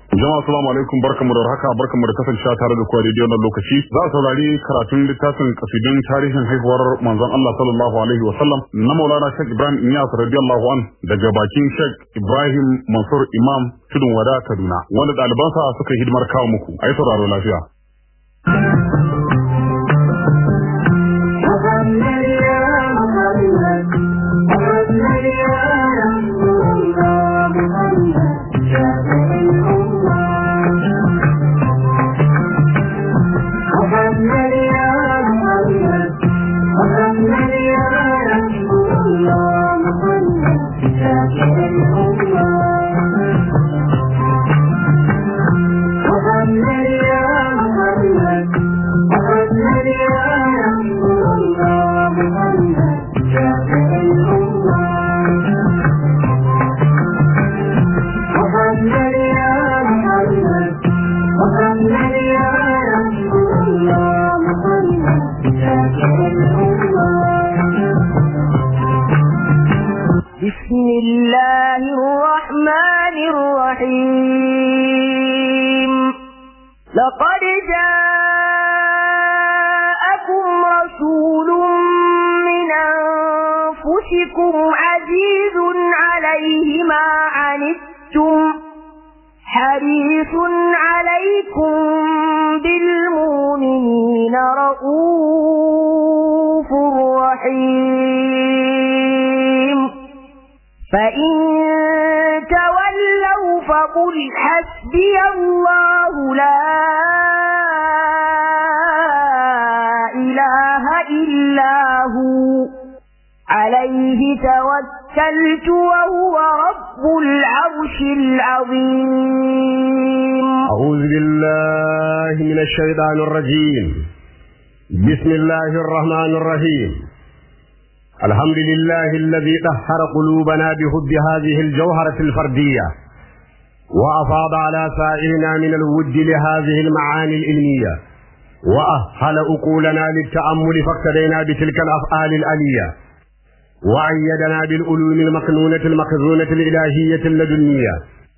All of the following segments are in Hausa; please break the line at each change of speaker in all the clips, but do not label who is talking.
Jama'a assalamu alaikum, barkamu da haka, barkamu da kasancewa tare da ku a daidai wannan lokaci. Za a saurari karatun littafin kasidun tarihin haihuwar manzon Allah sallallahu alaihi wa sallam na Maulana Sheikh Ibrahim Inyas radiyallahu an daga bakin Sheikh Ibrahim Mansur Imam Tudun Wada Kaduna, wanda ɗalibansa suka hidimar kawo muku. Ayi sauraro lafiya.
بسم الله الرحمن الرحيم. لقد جاءكم رسول من أنفسكم عزيز عليه ما عنتم حريص عليكم بالمؤمنين رؤوف رحيم. فإن تولوا فقل حسبي الله لا إله إلا هو عليه توكلت وهو رب العرش العظيم.
أعوذ بالله من الشيطان الرجيم. بسم الله الرحمن الرحيم. الحمد لله الذي طهر قلوبنا بحب هذه الجوهرة الفردية وأفاض على سائرنا من الود لهذه المعاني العلمية وأهل أقولنا للتأمل فاقتدينا بتلك الأفعال الآلية وأيدنا بالعلوم المكنونة المخزونة الإلهية اللدنية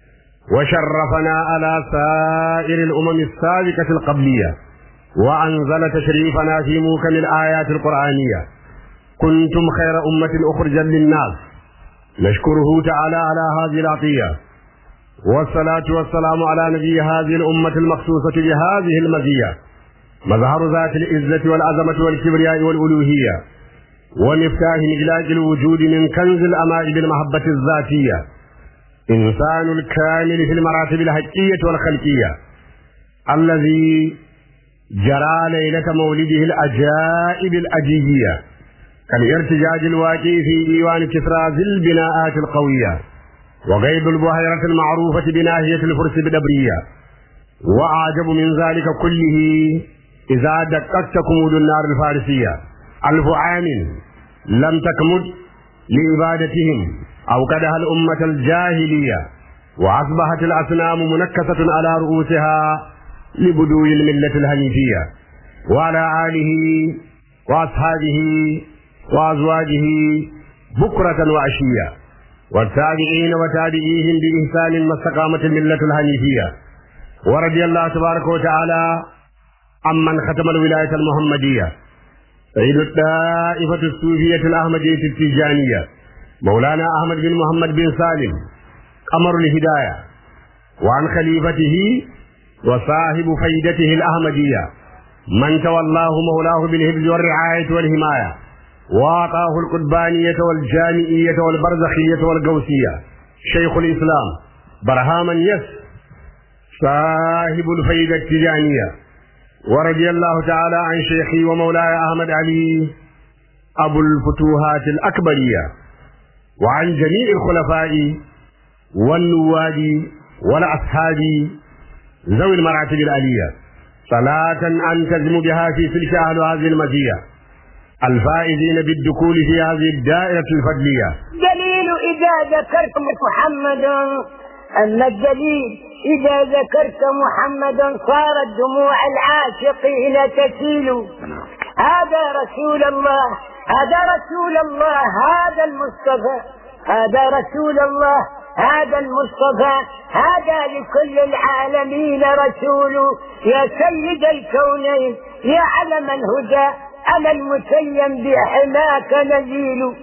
وشرفنا على سائر الأمم السابقة القبلية وأنزل تشريفنا في موكم الآيات القرآنية. كنتم خير أمة أخرجا للناس، نشكره تعالى على هذه العطية، والصلاة والسلام على نبي هذه الأمة المخصوصة بهذه المزية، مظهر ذات العزة والعظمة والكبرياء والألوهية، ومفتاح مغلاق الوجود من كنز الأماء بالمحبة الذاتية، إنسان الكامل في المراتب الحقية والخلقية، الذي جرى ليلة مولده العجائب الأجيبية كالارتجاج الواقع في ديوان كسرى ذي البناءات القوية وغيب البحيرة المعروفة بناهية الفرس بدبرية. وأعجب من ذلك كله إذا دققت كمود النار الفارسية 1000 عام لم تكمد لعبادتهم أوقدها الأمة الجاهلية وأصبحت الأصنام منكسة على رؤوسها لبدو الملة الهنيفية، وعلى آله وأصحابه وأزواجه بكرة وعشية والتابعين وتابعيهم بإحسان ما استقامت الملة الهنيفية. ورضي الله تبارك وتعالى عمن ختم الولاية المحمدية سيد الطائفة الصوفية الأحمدية التيجانية مولانا أحمد بن محمد بن سالم قمر الهداية، وعن خليفته وصاحب فيدته الأحمدية من تولاه مولاه بالحفظ والرعاية والحماية وأعطاه القربانية والجامعية والبرزخية والقوسية شيخ الإسلام برهاما يس صاحب الفيدة التجانية. ورضي الله تعالى عن شيخي ومولاي أحمد علي أبو الفتوحات الأكبرية، وعن جميع الخلفاء والنواب والأصحاب ذوي المراتب العالية، صلاة أنتزم بها في سلك أهل هذه المزية الفائزين بالدخول في هذه الدائرة الفضلية.
دليل إذا ذكرت محمد أن الدليل إذا ذكرت محمدا صارت دموع العاشقين تسيل. هذا رسول الله، هذا رسول الله، هذا المصطفى، هذا رسول الله هذا المصطفى هذا لكل العالمين رسول يا سيد الكونين يا علم الهدى أنا المتيم بحماك نزيل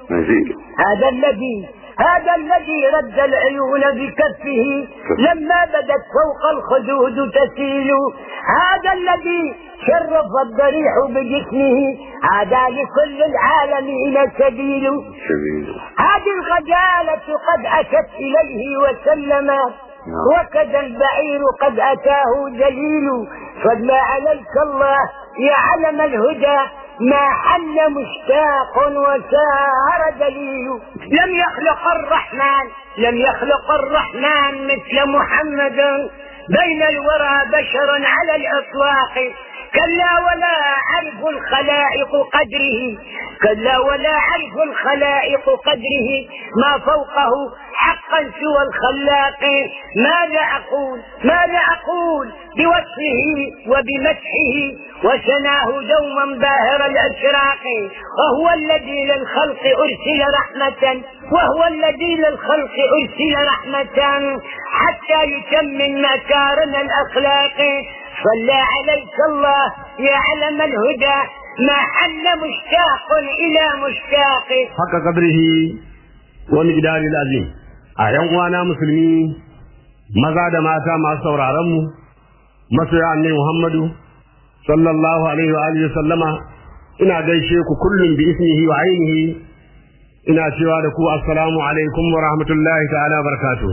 هذا الذي رد العيون بكفه لما بدت فوق الخدود تسيل هذا الذي شرف الضريح بجسمه هذا لكل العالمين سبيل هذه الغجالة قد أتت إليه وسلمت وكذا البعير قد أتاه دليل صلى عليك الله يا علم الهدى ما حل مشتاق وسار دليل لم يخلق الرحمن مثل محمد بين الورى بشرا على الإطلاق كلا ولا عرف الخلائق قدره ما فوقه حقا سوى الخلاق ماذا أقول بوصفه وبمدحه وسناه دوما باهر الأشراق وهو الذي للخلق أرسل رحمة حتى يتمم مكارم الأخلاق صلى عليك الله يا علم الهدى ما حل مشتاق إلى مشتاق
حق قدره ومقدار العظيم أيام وانا مسلمين maza da mata masu sauraronmu masoya annabi Muhammadu sallallahu alaihi wa alihi sallama ina gaishe ku kullum bi ismihi wa ainihi ina cewa da ku assalamu alaikum wa rahmatullahi ta'ala barakatuh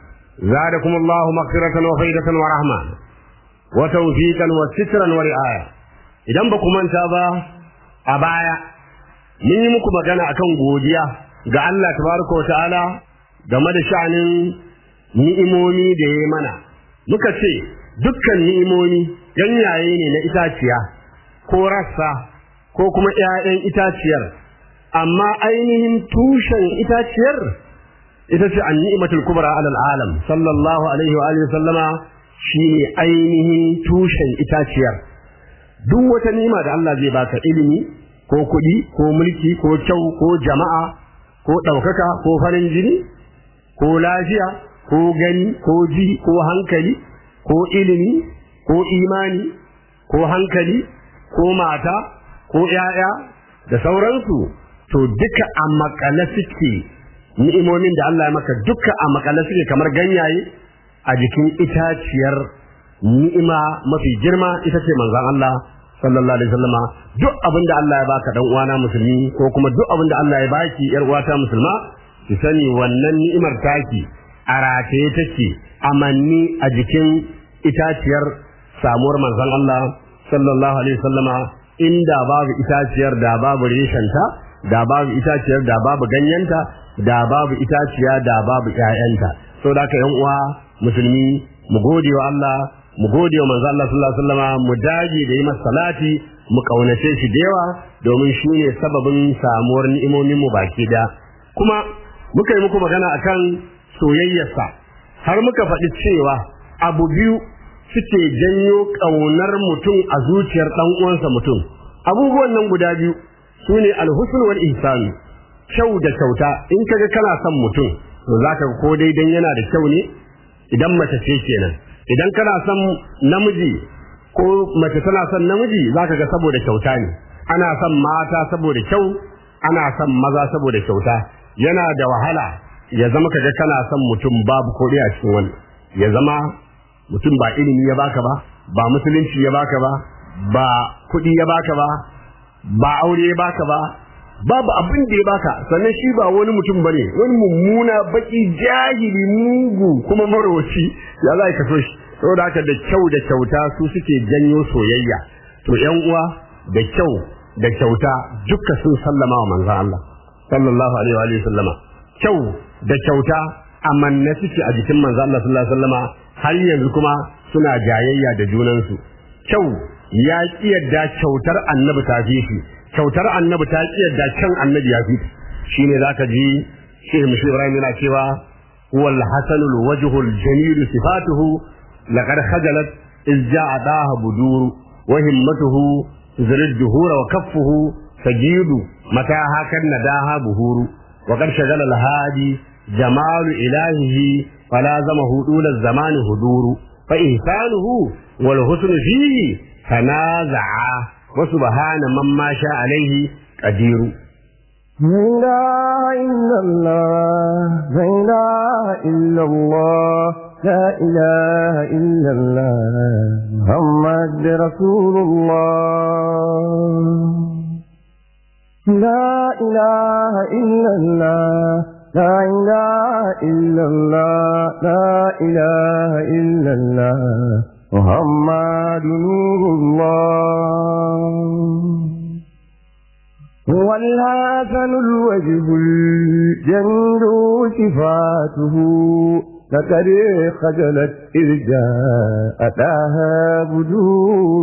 zadakum Allahu maghfiratan wa faidatan wa rahma wa tawfiqan wa sitran wa ri'aya idan ba ku manta ba a baya mun yi muku magana akan godiya ga Allah tabaraka wa ta'ala game da sha'anin ni'imomi da ya mana muka ce dukkan ni'imomi ganyaye ne na itaciya ko rassa ko kuma ƴaƴan itaciyar amma ainihin tushen itaciyar ita ce an-ni'matul kubra 'ala al-alam sallallahu alaihi wa alihi sallama shine ainihin tushen itaciyar duk wata ni'ima da Allah zai baka ilimi ko kuɗi ko mulki ko kyau ko jama'a ko ɗaukaka ko farin jini ko lafiya ko gani ko ji ko hankali ko ilimi ko imani ko hankali ko mata ko ƴaƴa da sauransu to duka a makale suke ni'imomin da Allah ya maka duka a makale suke kamar ganyaye a jikin itaciyar ni'ima mafi girma ita ce manzon Allah sallallahu alaihi wasallama duk abin da Allah ya baka dan uwana musulmi ko kuma duk abin da Allah ya baki yar uwata musulma ki sani wannan ni'imar taki a rataye take amanni a jikin itaciyar samuwar manzon Allah sallallahu alaihi wasallama inda babu itaciyar da babu reshenta da babu itaciyar da babu ganyenta da babu itaciya da babu ƴaƴanta saboda haka yan uwa musulmi mu gode wa Allah mu gode wa manzon Allah sallallahu alaihi wasallama mu dage da yi masa salati mu kaunace shi da yawa domin shi ne sababin samuwar ni'imomin mu baki da kuma muka yi muku magana akan soyayyarsa har muka faɗi cewa abu biyu suke janyo ƙaunar mutum a zuciyar ɗan uwansa mutum abubuwan nan guda biyu sune alhusn wal ihsan kyau da kyauta in kaga kana son mutum to zaka ko dai dan yana da kyau ne idan mace ce kenan idan kana son namiji ko mace tana son namiji zaka ga saboda kyauta ne ana son mata saboda kyau ana son maza saboda kyauta yana da wahala ya zama kaga kana son mutum babu ko a cikin wannan ya zama mutum ba ilimi ya baka ba musulunci ya baka ba kuɗi ya baka ba aure ya baka babu abin da ya baka sannan shi ba wani mutum bane wani mummuna baki jahili mugu kuma marwaci ya za ka so shi saboda haka da kyau da kyauta su suke janyo soyayya to ƴan uwa da kyau da kyauta duka sun sallama wa manzon Allah sallallahu alaihi wa sallama kyau da kyauta amanna suke a jikin manzon Allah sallallahu alaihi wa sallama har yanzu kuma suna jayayya da junansu kyau ya kiyarda kyautar annabi ta fi shi kyautar annabi ta kiyarda kan annabi ya fi shine zaka ji Sheikh Mushi Ibrahim yana cewa wal hasanul wajhul jamil sifatuhu laqad khajalat iz ja'a daha budur wa himmatuhu zirid duhura wa kaffuhu sajidu mata hakan nadaha buhuru wa qad shagala al hadi jamalu ilahihi falazamahu dula zamani huduru fa ihsanuhu wal husnu fihi tanaza'a wa subhana man ma sha alaihi qadiru.
لا إله إلا الله لا إله إلا الله محمد رسول الله لا إله إلا الله لا إله إلا الله لا إله إلا الله محمد نور الله هو الحسن الوجه الجميل صفاته لقد خجلت إذ جاءتها بدور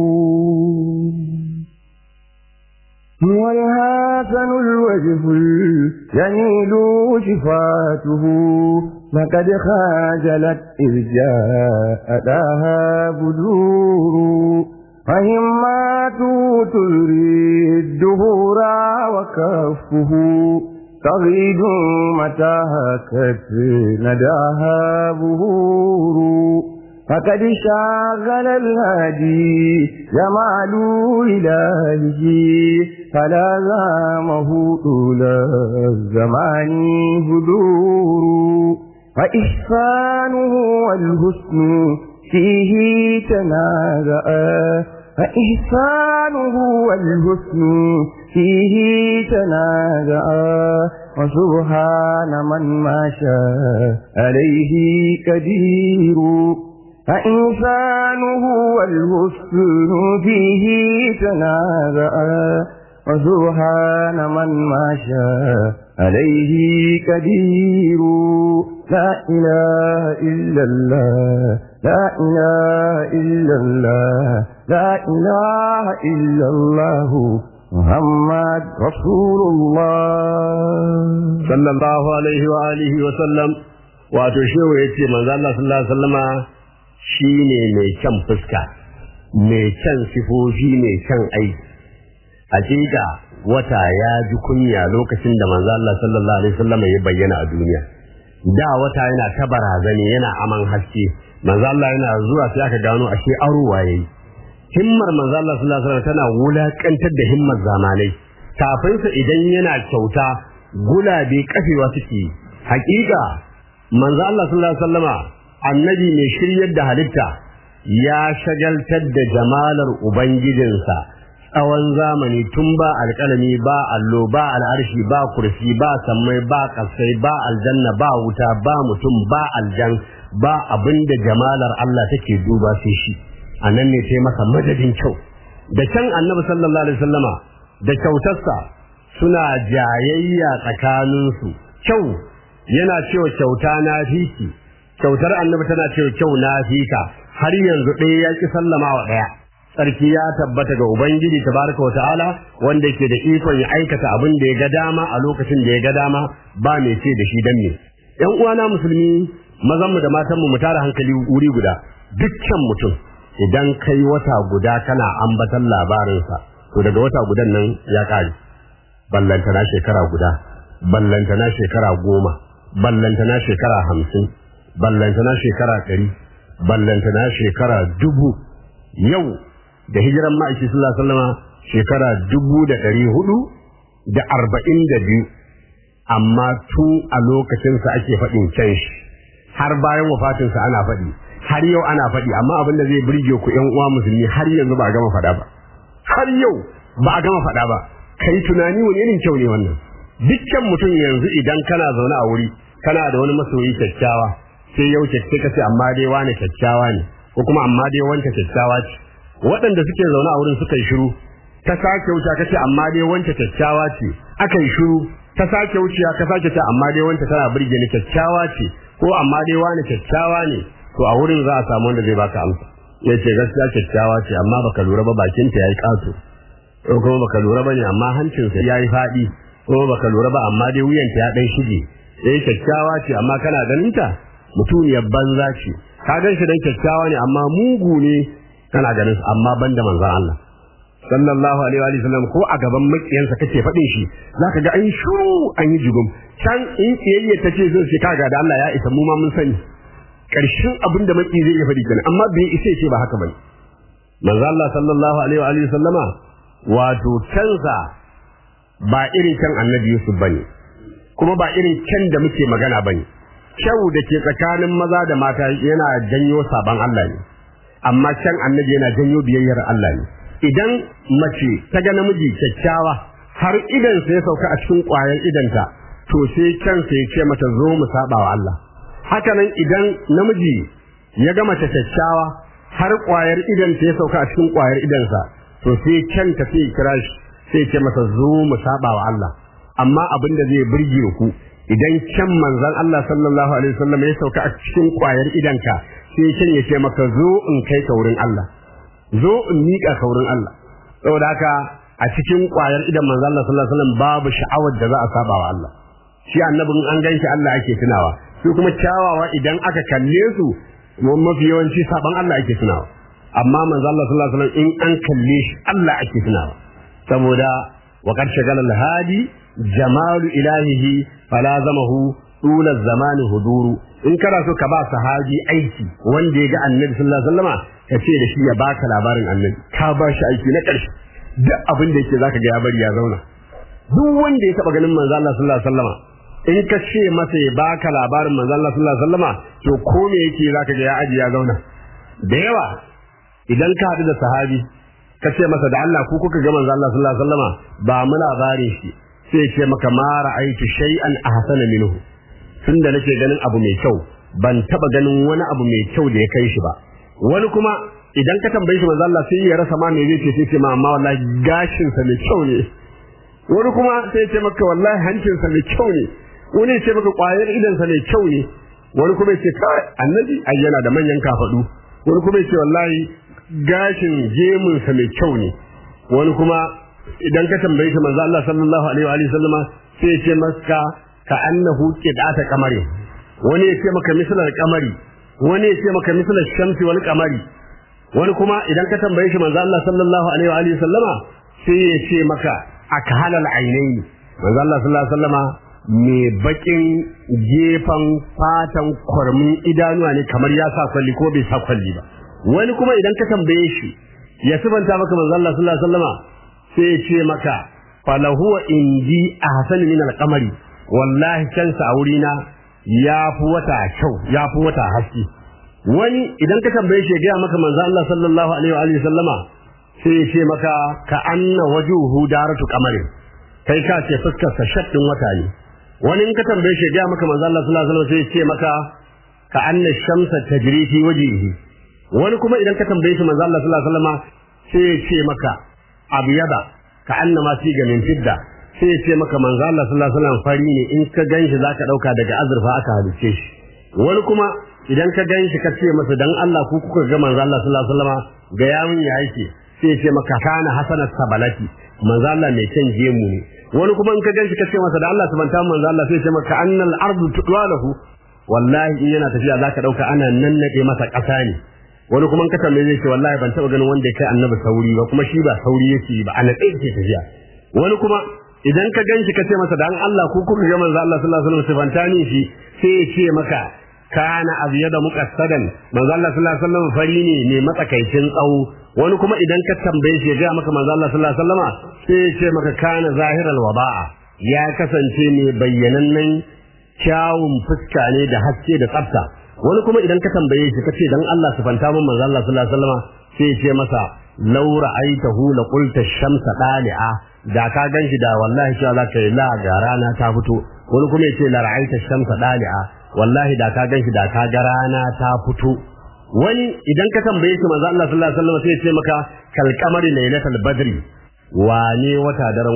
هو الحسن الوجه الجميل صفاته لقد خجلت إذ جاءتها بدور فهمات تري الدهور وكفه تغيد متى هكت نداها بهور فقد شاغل الهادي جمال إلهه فلازمه طول الزمان هدور فإحسانه والحسن فيه تنازعا فإحسانه والحسن فيه تنازعا وسبحان من ما شاء عليه قدير فإحسانه والحسن فيه تنازعا وسبحان من ما شاء عليه قدير لا إله إلا الله لا إله إلا الله لا إله إلا الله محمد رسول الله
صلى الله عليه وآله وسلم. wato shehu yace manzo Allah sallallahu alaihi wasallama shine mai kyan fuska, mai kyan sifofi, mai kyan aiki. Hakika wata ya ji kunya lokacin da manzo Allah sallallahu alaihi wasallama ya bayyana a duniya. Da wata yana ta barazani, yana aman haske, manzo Allah yana zuwa sai aka gano ashe arowa yayi. Himmar manzo Allah sallallahu alaihi wasallam tana wulakantar da himmar zamanai. Tafinsa idan yana kyauta gulabe kafewa suke. Hakika manzo Allah sallallahu alaihi wasallama annabi mai shiryar da halitta ya shagaltar da jamalar ubangijinsa tsawon zamani, tun ba alƙalami, ba allo, ba al'arshi, ba kursi, ba sammai, ba kasai, ba aljanna, ba wuta, ba mutum, ba aljan, ba abinda jamalar Allah take duba sai shi. Anan ne sai masa madadin kyau. Da can annabi sallallahu alaihi wasallama da kyautarsa suna jayayya tsakaninsu. Kyau yana cewa kyauta na fiki, kyautar annabi tana cewa kyau na fika, har yanzu ɗaya ya ki sallama wa ɗaya. Sarki ya tabbata ga Ubangiji tabaraka wa ta'ala wanda yake da ikon ya aikata abin da ya ga dama a lokacin da ya ga dama, ba mai ce da shi dan ne. Ƴan uwana musulmi, mazan mu da matan mu tara hankali wuri guda. Dukkan mutum idan kai wata guda kana ambatan labarinsa, to daga wata gudan nan ya kare. Ballantana shekara guda, ballantana shekara 10, ballantana shekara 50, ballantana shekara 100, ballantana shekara 1000. Yau da hijiran ma'aiki sallallahu alaihi wasallam shekara 1442, amma tun a lokacinsa ake faɗin can shi, har bayan wafatinsa ana faɗi, har yau ana faɗi. Amma abin da zai burge ku ƴan uwa musulmi, har yanzu ba a gama faɗa ba, har yau ba a gama faɗa ba. Kai tunani wani irin kyau ne wannan. Dukkan mutum yanzu idan kana zaune a wuri kana da wani masoyi kyakkyawa, sai yau sai ka ce amma dai wani kyakkyawa ne, ko kuma amma dai wanta kyakkyawa ce. Waɗanda suke zaune a wurin suka yi shiru, ta sake wuce ka ce amma dai wanta kyakkyawa ce, aka yi shiru, ta sake wuce ka sake ce amma dai wanta tana burge ni kyakkyawa ce, ko amma dai wani kyakkyawa ne, to a wurin za a samu wanda zai baka amsa. Ya ce gaskiya kyakkyawa ce amma baka lura ba bakinta yayi ƙato, ko kuma baka lura ba ne amma hancinsa yayi faɗi, ko baka lura ba amma dai wuyanta ya ɗan shige. Kyakkyawa ce amma kana ganin ta mutuniyar banza ce, ka gan shi dan kyakkyawa ne amma mugu ne kana ganin su. Amma banda manzon Allah sallallahu alaihi wa sallam ko a gaban makiyansa kake faɗin shi zaka ga an shuru an yi jugum can in kiyayya ta ce zai ce kaga da Allah ya isa mu ma mun sani karshen abin da maki zai iya faɗi kenan amma bai isa ce ba haka bane manzo Allah sallallahu alaihi wa sallama wato canza ba irin kan annabi Yusuf bane kuma ba irin can da muke magana bane kyau da ke tsakanin maza da mata yana janyo saban Allah ne amma can annabi yana janyo biyayyar Allah ne idan mace ta ga namiji kyakkyawa har idan sa ya sauka a cikin ƙwayar idanta to sai can sai ya ce mata zo mu saba wa Allah haka nan idan namiji ya ga mace kyakkyawa har ƙwayar idan ta ya sauka a cikin ƙwayar idansa to sai can ta sai kira shi sai ce masa zo mu saba wa Allah amma abin da zai burge ku idan can manzon Allah sallallahu alaihi wasallam ya sauka a cikin ƙwayar idanka sai can ya ce maka zo in kai ka wurin Allah zo in miƙa ka wurin Allah saboda haka a cikin ƙwayar idan manzon Allah sallallahu alaihi wasallam babu sha'awar da za a saba wa Allah shi annabin an ganshi Allah ake tunawa su kuma kyawawa idan aka kalle su mafi yawanci saban Allah ake tunawa amma manzo Allah sallallahu alaihi wasallam in an kalle shi Allah ake tunawa saboda wa qad shagala al-hadi jamalu ilahihi falazamahu tula zamani huduru in kana so ka ba sahabi aiki wanda ya ga annabi sallallahu alaihi wasallama ka ce da shi ya baka labarin annabi ka ba shi aiki na ƙarshe duk abin da yake zaka ga ya bari ya zauna duk wanda ya taba ganin manzo Allah sallallahu alaihi wasallama in ka ce masa ya baka labarin manzo Allah sallallahu alaihi wasallama to ko me yake zaka ga ya aji ya zauna da yawa idan ka haɗu da sahabi ka ce masa da Allah ku kuka ga manzo Allah sallallahu alaihi wasallama ba mu labarin shi sai ce maka ma ra'aytu shay'an ahsana minhu tunda nake ganin abu mai kyau ban taba ganin wani abu mai kyau da ya kai shi ba wani kuma idan ka tambaye shi manzo Allah sai ya rasa ma me zai ce sai ce ma amma wallahi gashin sa mai kyau ne wani kuma sai ce maka wallahi hancin sa mai kyau ne wani ya ce maka ƙwayar idan sa mai kyau ne wani kuma ya ce kai annabi ai yana da manyan kafadu wani kuma ya ce wallahi gashin gemun sa mai kyau ne wani kuma idan ka tambaye shi manzo Allah sallallahu alaihi wa sallama sai ya ce maka ka annahu qidata qamari wani ya ce maka misalar qamari wani ya ce maka misalar shamsi wal qamari wani kuma idan ka tambaye shi manzo Allah sallallahu alaihi wa sallama sai ya ce maka akhalal ainaini manzo Allah sallallahu alaihi wa sallama me bakin gefan fatan kwarmin idanuwa ne kamar ya sa kwalli ko bai sa kwalli ba wani kuma idan ka tambaye shi ya sifanta maka manzo Allah sallallahu alaihi wa sallama sai ya ce maka falahu indi ahsan min al-qamari wallahi kansa a wurina ya fi wata kyau ya fi wata haske wani idan ka tambaye shi ya gaya maka manzo Allah sallallahu alaihi wa sallama sai ya ce maka ka anna wajuhu daratu qamarin kai ka ce fuskar sa shaddin wata ne wani in ka tambaye shi ya gaya maka manzo Allah sallallahu alaihi wa sallam sai ya ce maka ka anna shamsa tajri fi wajhihi wani kuma idan ka tambaye shi manzo Allah sallallahu alaihi wa sallama sai ya ce maka abyada ka anna ma fi gamin fidda sai ya ce maka manzo Allah sallallahu alaihi wasallam fari ne in ka ganshi zaka dauka daga azurfa aka halice shi wani kuma idan ka ganshi ka ce masa dan Allah ku kuka ga manzo Allah sallallahu alaihi wasallam ga yamin ya yake sai ya ce maka kana hasanat sabalati manzo Allah mai can gemu ne wani kuma in ka ganshi ka ce masa da Allah subhanahu manzo Allah sai ya ce maka annal ardu tutwalahu wallahi in yana tafiya zaka dauka ana nannade masa kasa ne wani kuma in ka tambaye zai ce wallahi ban taba ganin wanda ya kai annabi sauri ba kuma shi ba sauri yake ba ana tsaye yake tafiya wani kuma idan ka ganshi ka ce masa dan Allah ku kuka ga manzo Allah sallallahu alaihi wasallam sifantani shi sai ya ce maka kana abyada muqassadan manzo Allah sallallahu alaihi wasallam fari ne matsakaicin tsawo wani kuma idan ka tambaye shi ya ga maka manzo Allah sallallahu alaihi wasallam sai ya ce maka kana zahiral waba'a ya kasance ne bayyanannen kyawun fuska ne da haske da tsafta wani kuma idan ka tambaye shi ka ce dan Allah sifanta min manzo Allah sallallahu alaihi wasallam sai ya ce masa law ra'aytahu la qulta ash-shamsa dali'a da ka ganshi da wallahi cewa za ka yi la ga rana ta fito wani kuma ya ce la ra'aita ash-shamsa dali'a wallahi da ka ganshi da ka ga rana ta fito wani idan ka tambaye shi manzo Allah sallallahu alaihi wasallam sai ya ce maka kal qamari lailatul badri wane wata daren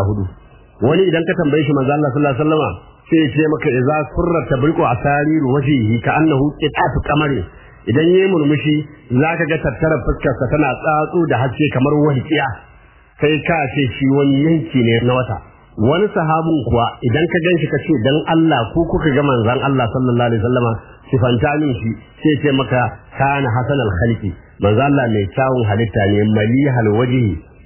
14 wani idan ka tambaye shi manzo Allah sallallahu alaihi wasallam sai ya ce maka idza surrat tabriqu asariru wajhihi ka annahu qitatu qamari idan yayi murmushi zaka ga tattara fuskar sa tana tsatsu da haske kamar walqiya kai ka ce shi wani yanki ne na wata wani sahabin kuwa idan ka ganshi ka ce dan Allah ko kuka ga manzon Allah sallallahu alaihi wasallama sifanta min shi sai ce maka kana hasanal khalqi manzon Allah mai kyawun halitta ne malihal wajhi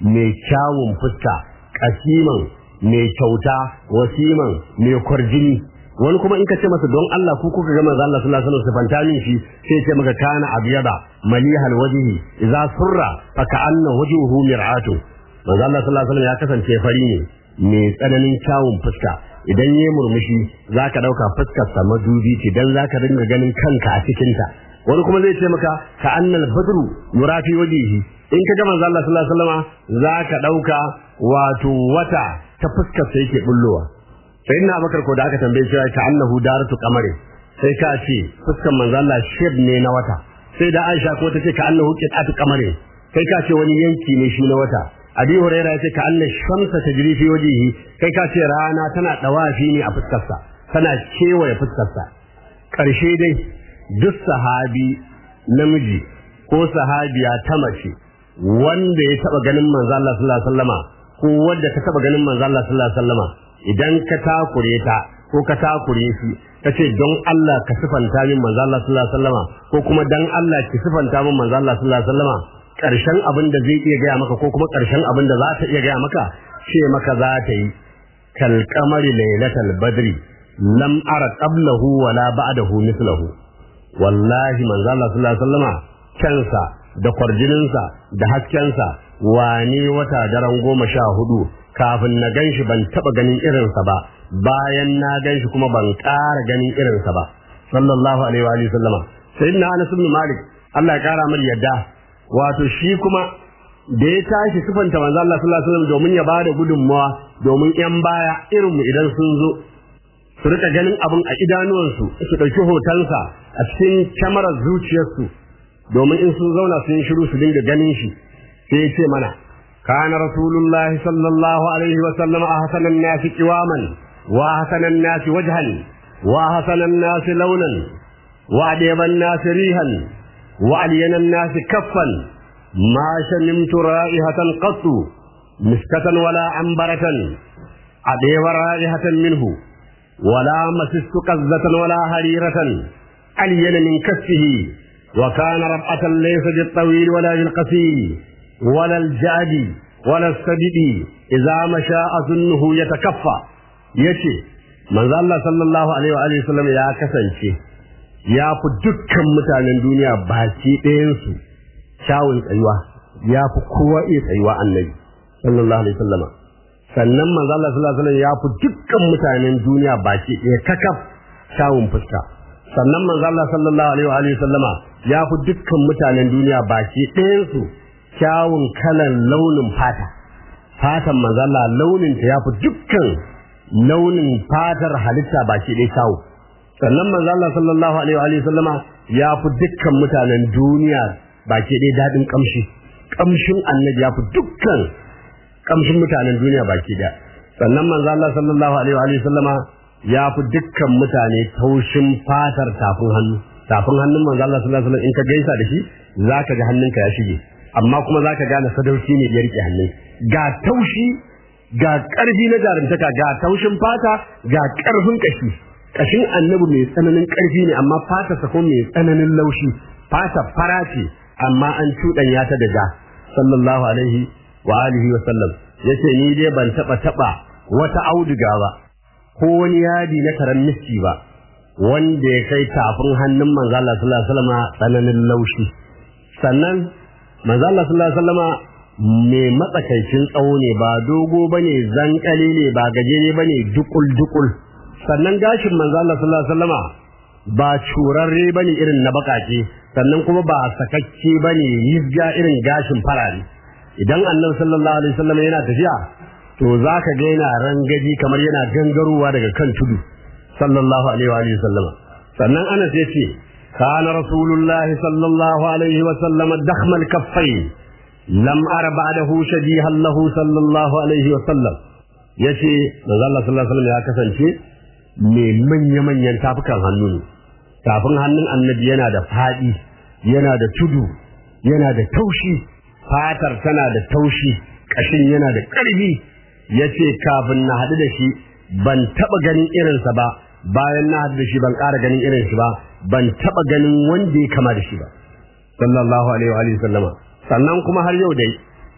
mai kyawun fuska, kasiman mai kyauta, wasiman mai kwarjini. Wani kuma in ka ce masa don Allah ku kuka ga manzo Allah sallallahu alaihi wasallam sifanta min shi, sai ce maka kana abyada malihal wajhi idza surra fa ka'anna wajhuhu mir'atu. Manzo Allah sallallahu alaihi wasallam ya kasance fari ne mai tsananin kyawun fuska, idan yayi murmushi zaka dauka fuskar sa madubi ce dan zaka dinga ganin kanka a cikin ta. Wani kuma zai ce maka ka'annal badru yurafi wajhihi, in ka ga manzo Allah sallallahu alaihi wasallam zaka dauka wato wata ta fuskar sa yake bullowa. sai ina bakar ko da aka tambaye shi ka annahu daratu qamari, sai ka ce fuskan manzo Allah shade ne na wata. Sai da Aisha ko ta ce ka annahu qit'atu qamari, sai ka ce wani yanki ne shi na wata. Abi Hurairah ya ce ka anna shamsa tajri fi wajhihi, kai ka ce rana tana dawafi ne a fuskar sa, tana kewaye fuskar sa. Karshe dai duk sahabi namiji ko sahabiya ta mace wanda ya taba ganin manzo Allah sallallahu alaihi wasallama ko wanda ta taba ganin manzo Allah sallallahu alaihi wasallama, idan ka takure ta ko ka takure shi kace don Allah ka sifanta min manzo Allah sallallahu alaihi wasallama ko kuma dan Allah ki sifanta min manzo Allah sallallahu alaihi wasallama, karshen abin da zai iya gaya maka ko kuma karshen abin da za ta iya gaya maka ce maka za ta yi kal qamari lailatal badri lam ara qablahu wala ba'dahu mithluhu. Wallahi manzo Allah sallallahu alaihi wasallama kansa da kwarjininsa da haskensa wane wata daren 14 kafin na ganshi ban taba ganin irinsa ba, bayan na ganshi kuma ban ƙara ganin irinsa ba sallallahu alaihi wa alihi sallama. Sayyidina Anas ibn Malik Allah ya ƙara mar yadda, wato shi kuma da ya tashi sifanta manzo Allah sallallahu alaihi wasallam domin ya bada gudunmawa domin yan baya irin mu idan sun zo su rika ganin abin a idanuwansu, su dauki hotonsa a cikin kyamarar zuciyarsu domin in sun zauna sun shiru su dinga ganin shi. Sai ya ce mana كان رسول الله صلى الله عليه وسلم أحسن الناس قواما وأحسن الناس وجها وأحسن الناس لونا وأطيب الناس ريحا وألين الناس كفا ما شممت رائحة قط مسكة ولا عنبرة أطيب رائحة منه ولا مسست قزة ولا هريرة ألين من كفه وكان ربعة ليس بالطويل ولا بالقصير ولا الجاد ولا السديد إذا مشى أظنه يتكفى. يشي من الله صلى الله عليه وآله وسلم يا كسنشي يا فدكا متانا الدنيا باسي إنسو شاول أيوة يا فكوا إيس أيوة النبي صلى الله عليه وسلم. sannan manzo Allah sallallahu alaihi wasallam ya fi dukkan mutanen duniya baki ɗaya kakaf shawun fuska. Sannan manzo Allah sallallahu alaihi wasallama ya fi dukkan mutanen duniya baki ɗayan su kyawun kalan launin fata. Fatan manzo Allah launin ta yafi dukkan launin fatar halitta baki ɗaya kyawu. Sannan manzo Allah sallallahu alaihi wa sallama yafi dukkan mutanen duniya baki ɗaya dadin kamshi. Kamshin annabi yafi dukkan kamshin mutanen duniya baki ɗaya. Sannan manzo Allah sallallahu alaihi wa sallama yafi dukkan mutane taushin fatar tafin hannu. Tafin hannun manzo Allah sallallahu alaihi wa sallam in ka gaisa da shi zaka ga hannunka ya shige, amma kuma za ka gane sadauki ne ya rike hannun. Ga taushi, ga ƙarfi na jarumtaka, ga taushin fata, ga ƙarfin ƙashi. Ƙashin annabi mai tsananin ƙarfi ne amma fatarsa kuma mai tsananin laushi. Fata fara ce amma an cuɗanya ta da ja sallallahu alaihi wa alihi wa sallam. Yace ni dai ban taɓa wata auduga ba ko wani yadi na karan miski ba wanda ya kai tafin hannun manzo Allah sallallahu alaihi wasallam tsananin laushi. Sannan manzo Allah sallallahu alaihi wasallama me matsakaicin tsawo ne, ba dogo bane, zankali ne, ba gajere bane, dukul. Sannan gashin manzo Allah sallallahu alaihi wasallama ba curarre bane irin na bakake, sannan kuma ba sakakke bane yizga irin gashin farare. Idan Annabi sallallahu alaihi wasallama yana tafiya to zaka ga yana rangaji kamar yana gangarowa daga kan tudu sallallahu alaihi wa sallama. Sannan Anas yace كان رسول الله صلى الله عليه وسلم ضخم الكفين لم أر بعده شبيها له صلى الله عليه وسلم. yace manzo Allah sallallahu alaihi wasallam ya kasance mai manya-manyan tafukan hannu ne. Tafin hannun annabi yana da fadi, yana da tudu, yana da taushi, fatar tana da taushi, kashin yana da ƙarfi. Yace kafin na haɗu da shi ban taɓa ganin irinsa ba, bayan na haɗu da shi ban ƙara ganin irin shi ba, ban taɓa ganin wanda ya kama da shi ba sallallahu alaihi wa sallama. Sannan kuma har yau dai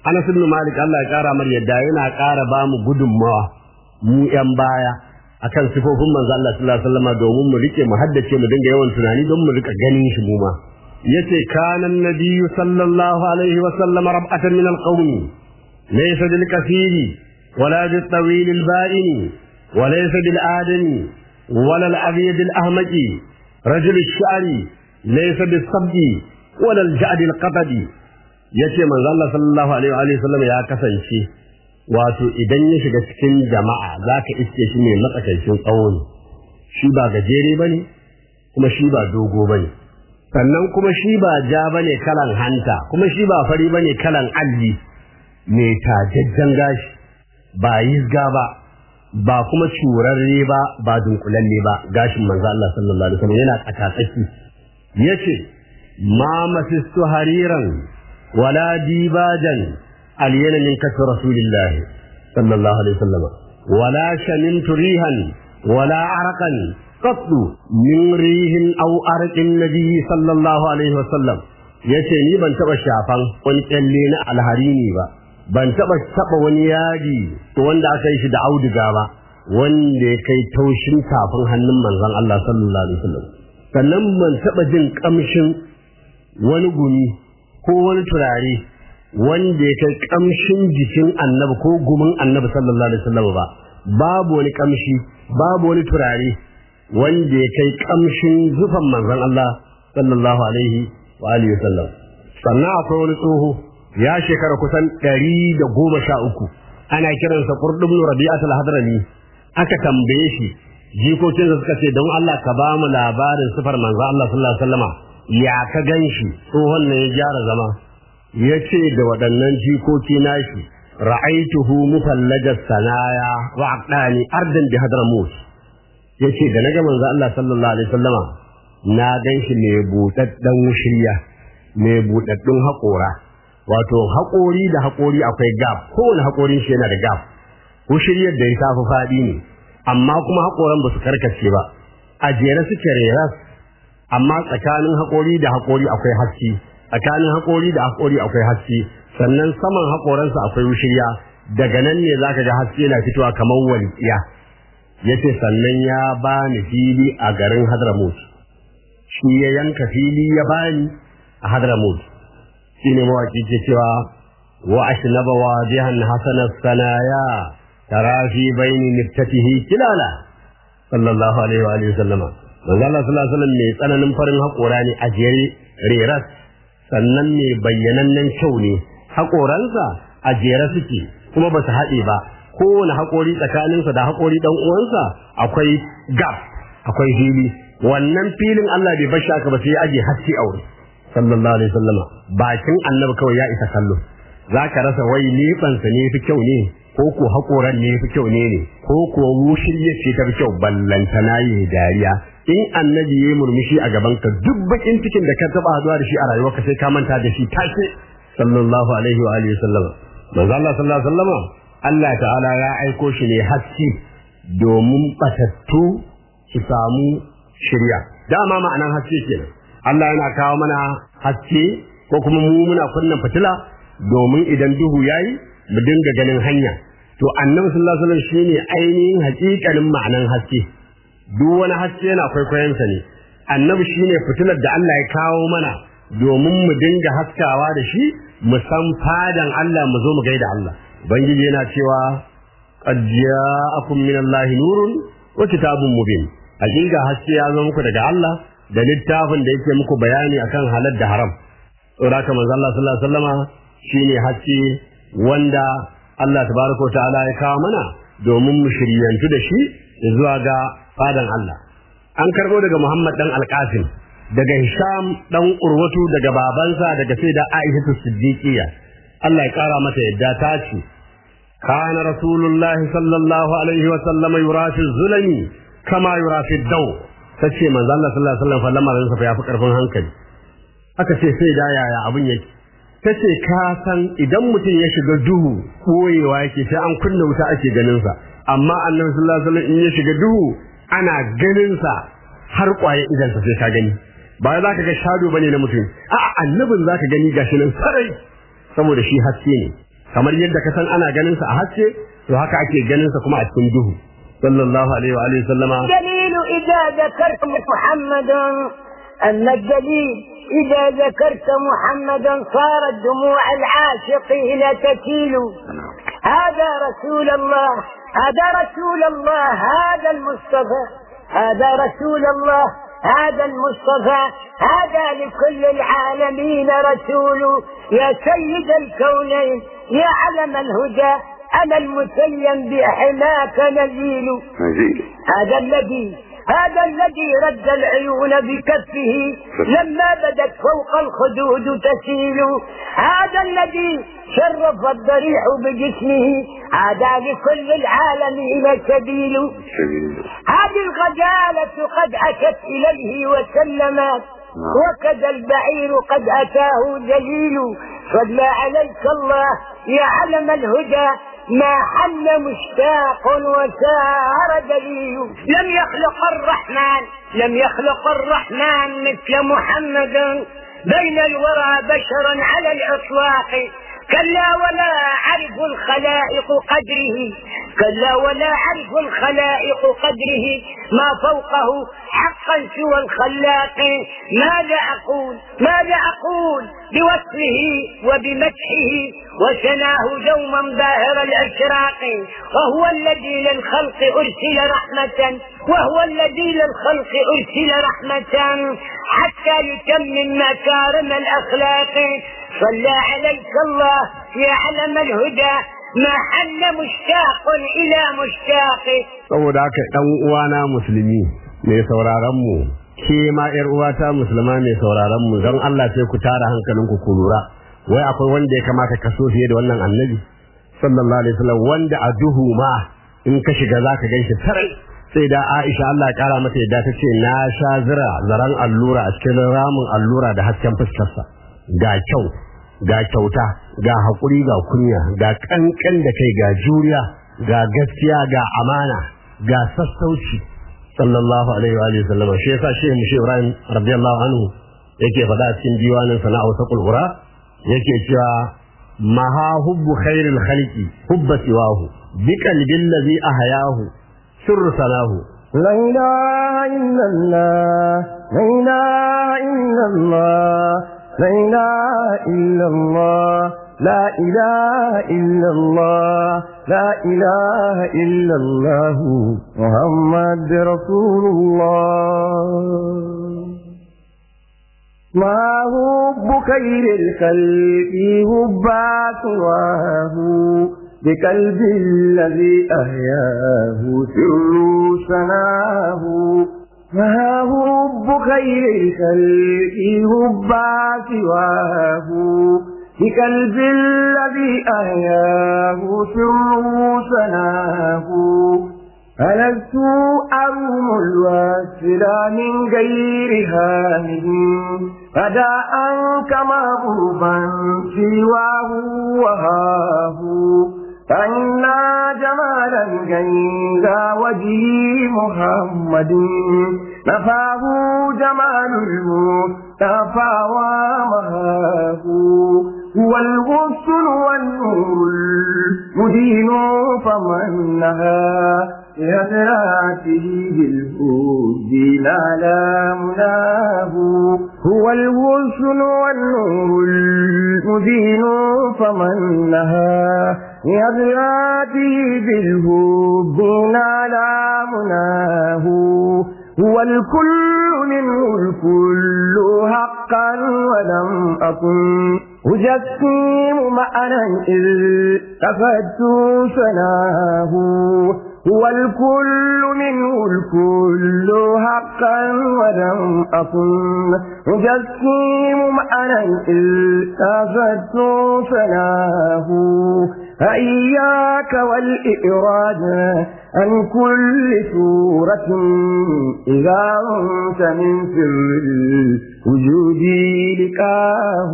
Anas ibn Malik Allah ya kara mar yadda yana kara ba mu gudunmawa mu yan baya akan sifofin manzo Allah sallallahu alaihi wasallam domin mu rike mu haddace mu dinga yawan tunani don mu rika ganin shi mu ma yace kana annabiyyu sallallahu alaihi wasallam rab'atan min alqawmi laysa bil kathiri wala bil tawil al ba'in وليس بالآدمي ولا الأبيض الأهمج رجل الشعر ليس بالصبي ولا الجعد القطدي yace manzo Allah sallallahu alaihi wa sallam ya kasance wato idan ya shiga cikin jama'a zaka iske shi ne matsakaicin tsawo ne shi ba gajere bane kuma shi ba dogo bane sannan kuma shi ba ja bane kalan hanta kuma shi ba fari bane kalan alli mai tajajjan gashi ba yizga ba kuma curarre ba dunkulalle ba gashin manzo Allah sallallahu alaihi wasallam yana tsakatsaki yace ma masistu hariran wala dibajan alyana min kasr rasulillah sallallahu alaihi wasallam wala shamimtu rihan wala arqan qattu min rihin aw arqin nabi sallallahu alaihi wasallam yace ni ban taba shafan wani kyalle na alharini ba ban taba wani yadi wanda aka yi shi da auduga ba wanda ya kai taushin tafin hannun manzon Allah sallallahu alaihi wasallam sannan ban taba jin kamshin wani gumi ko wani turare wanda ya kai kamshin jikin annabi ko gumin annabi sallallahu alaihi wasallam ba babu wani kamshi babu wani turare wanda ya kai kamshin zufan manzon Allah sallallahu alaihi wa alihi wasallam sannan akwai wani tsoho ya shekara kusan 113 ana kiransa Qurdub ibn Rabi'at al-Hadrami aka tambaye shi jikokinsa suka ce don Allah ka ba mu labarin sifar manzo Allah sallallahu alaihi wasallama ya ka ganshi tsohon ne ya gyara zama yace da waɗannan jikoki nashi ra'aituhu mufallajas sanaya wa aqdani ardan bi Hadramut yace da naga manzo Allah sallallahu alaihi wasallama na ganshi mai budaddan shirya mai budaddun haƙora wato haƙori da haƙori akwai gap kowane haƙorin shi yana da gap shiryar da ya tafi faɗi ne amma kuma haƙoran ba su karkace ba a jere suke reras amma tsakanin haƙori da haƙori akwai haske tsakanin haƙori da haƙori akwai haske sannan saman haƙoransa akwai wushirya daga nan ne zaka ga haske na fitowa kamar walƙiya yace sannan ya bani fili a garin Hadramut shi ya yanka fili ya bani a Hadramut shine mawaki ke cewa wa ashnaba wadihan hasana sanaya tara fi baini niftatihi kilala sallallahu alaihi wa alihi wasallama manzo Allah sallallahu alaihi wasallam mai tsananin farin haƙora ne a jere reras sannan mai bayyanannen kyau ne haƙoransa a jere suke kuma ba su haɗe ba kowane haƙori tsakaninsa da haƙori ɗan uwansa akwai gap akwai fili wannan filin Allah bai bar shi aka ba sai ya aje haske aure sallallahu alaihi wasallama bakin annabi kawai ya isa kallo zaka rasa wai lefansa ne fi kyau ne ko ko haƙoran ne fi kyau ne ko ko wushirye ce ta fi kyau ballantana yi dariya in annabi yayi murmushi a gaban ka duk bakin cikin da ka taba haduwa da shi a rayuwarka sai ka manta da shi take sallallahu alaihi wa alihi wasallam manzo Allah sallallahu alaihi wasallam Allah ta'ala ya aiko shi ne haske domin batattu su samu shirya dama ma'anan haske kenan Allah yana kawo mana haske ko kuma mu muna kunna fitila domin idan duhu yayi mu dinga ganin hanya to annabi sallallahu alaihi wasallam shine ainihin haƙiƙanin ma'anan haske duk wani haske yana kwaikwayon sa ne annabi shine fitilar da Allah ya kawo mana domin mu dinga haskawa da shi mu san fadan Allah mu zo mu gaida Allah ubangiji yana cewa qad ja'akum minallahi nurun wa kitabun mubin hakika haske ya zo muku daga Allah da littafin da yake muku bayani akan halal da haram saboda haka manzo Allah sallallahu alaihi wasallama shine haske wanda Allah tabaraka wa ta'ala ya kawo mana domin mu shiryantu da shi zuwa ga fadan Allah an karbo daga Muhammad dan Al-Qasim daga Hisham dan Urwatu daga babansa daga Sayyida Aisha Siddiqiyya Allah ya kara mata yadda ta ce kana rasulullahi sallallahu alaihi wa sallam yurafi zulami kama yurafi daw tace manzo Allah sallallahu alaihi wa sallam fa lamarin sa ya fi karfin hankali aka ce sai da yaya abun yake tace ka san idan mutum ya shiga duhu koyewa yake sai an kunna wuta ake ganin sa amma annabi sallallahu alaihi wasallam in ya shiga duhu ana ganin sa har kwaye idan sa sai ka gani ba za ka ga shado bane na mutum a'a annabin za ka gani gashi nan sarai saboda shi haske ne kamar yadda ka san ana ganin sa a haske to haka ake ganin sa kuma a cikin duhu sallallahu alaihi wa alihi sallama
دليل إذا ذكرت محمدا أن الدليل إذا ذكرت محمدا صارت دموع العاشقين تسيل هذا رسول الله هذا رسول الله هذا المصطفى هذا رسول الله هذا المصطفى هذا لكل العالمين رسول يا سيد الكونين يا علم الهدى أنا المتيم بحماك نزيل هذا الذي رد العيون بكفه لما بدت فوق الخدود تسيل هذا الذي شرف الضريح بجسمه هذا لكل العالمين سبيل هذه الغزالة قد أتت إليه وسلمت وكذا البعير قد أتاه جليل صلى عليك الله يا علم الهدى ما حل مشتاق وسار دليل لم يخلق الرحمن مثل محمد بين الورى بشرا على الإطلاق كلا ولا عرف الخلائق قدره كلا ولا عرف الخلائق قدره ما فوقه حقا سوى الخلاق ماذا أقول بوصفه وبمدحه وسناه دوما باهر الأشراق وهو الذي للخلق أرسل رحمة حتى يتمم مكارم الأخلاق صلى عليك الله يا علم الهدى ما حل مشتاق إلى مشتاق
saboda haka dan uwana musulmi mai sauraron mu ke ma yar uwata musulma mai sauraron mu don Allah sai ku tara hankalinku ku lura wai akwai wanda ya kamata ka so fiye da wannan annabi sallallahu alaihi wasallam wanda a duhu ma in ka shiga zaka ganshi sarai sai da Aisha Allah ya kara mata yadda tace na sha zira zaran allura a cikin ramin allura da hasken fuskarsa ga kyau ga kyauta ga hakuri ga kunya ga kankan da kai ga juriya ga gaskiya ga amana ga sassauci sallallahu alaihi wa sallam shi yasa shi Ibrahim radiyallahu anhu yake faɗa cikin diwanin sana'u saqul qura yake cewa maha hubbu khairil khaliqi hubba siwahu bi qalbil ladhi ahyahu sirru salahu
لا إله إلا الله لا إله إلا الله لا إله إلا الله لا إله إلا الله لا إله إلا الله محمد رسول الله ما حب خير الخلق حبا سواه بقلب الذي أحياه سر سناه ما حب خير الخلق حبا سواه بقلب الذي أحياه سر سناه ألست أروم الواسل من غير هامه فداء كما غربا سواه وهاه فإن جمالا عند وجه محمد نفاه جمال المصطفى ومهاه هو الغسل والنور المدين فمن نهى بهدراته بالهود على مناه هو الغسل والنور المدين فمن نهى بهدراته بالهود على مناه هو الكل منه الكل حقا ولم أكن أجسم معنى إذ تفدت سناه هو الكل منه الكل حقا ولم أكن أجسم معنى إذ تفدت سناه فإياك والإراد عن كل سورة إذا أنت من سر الوجود لقاه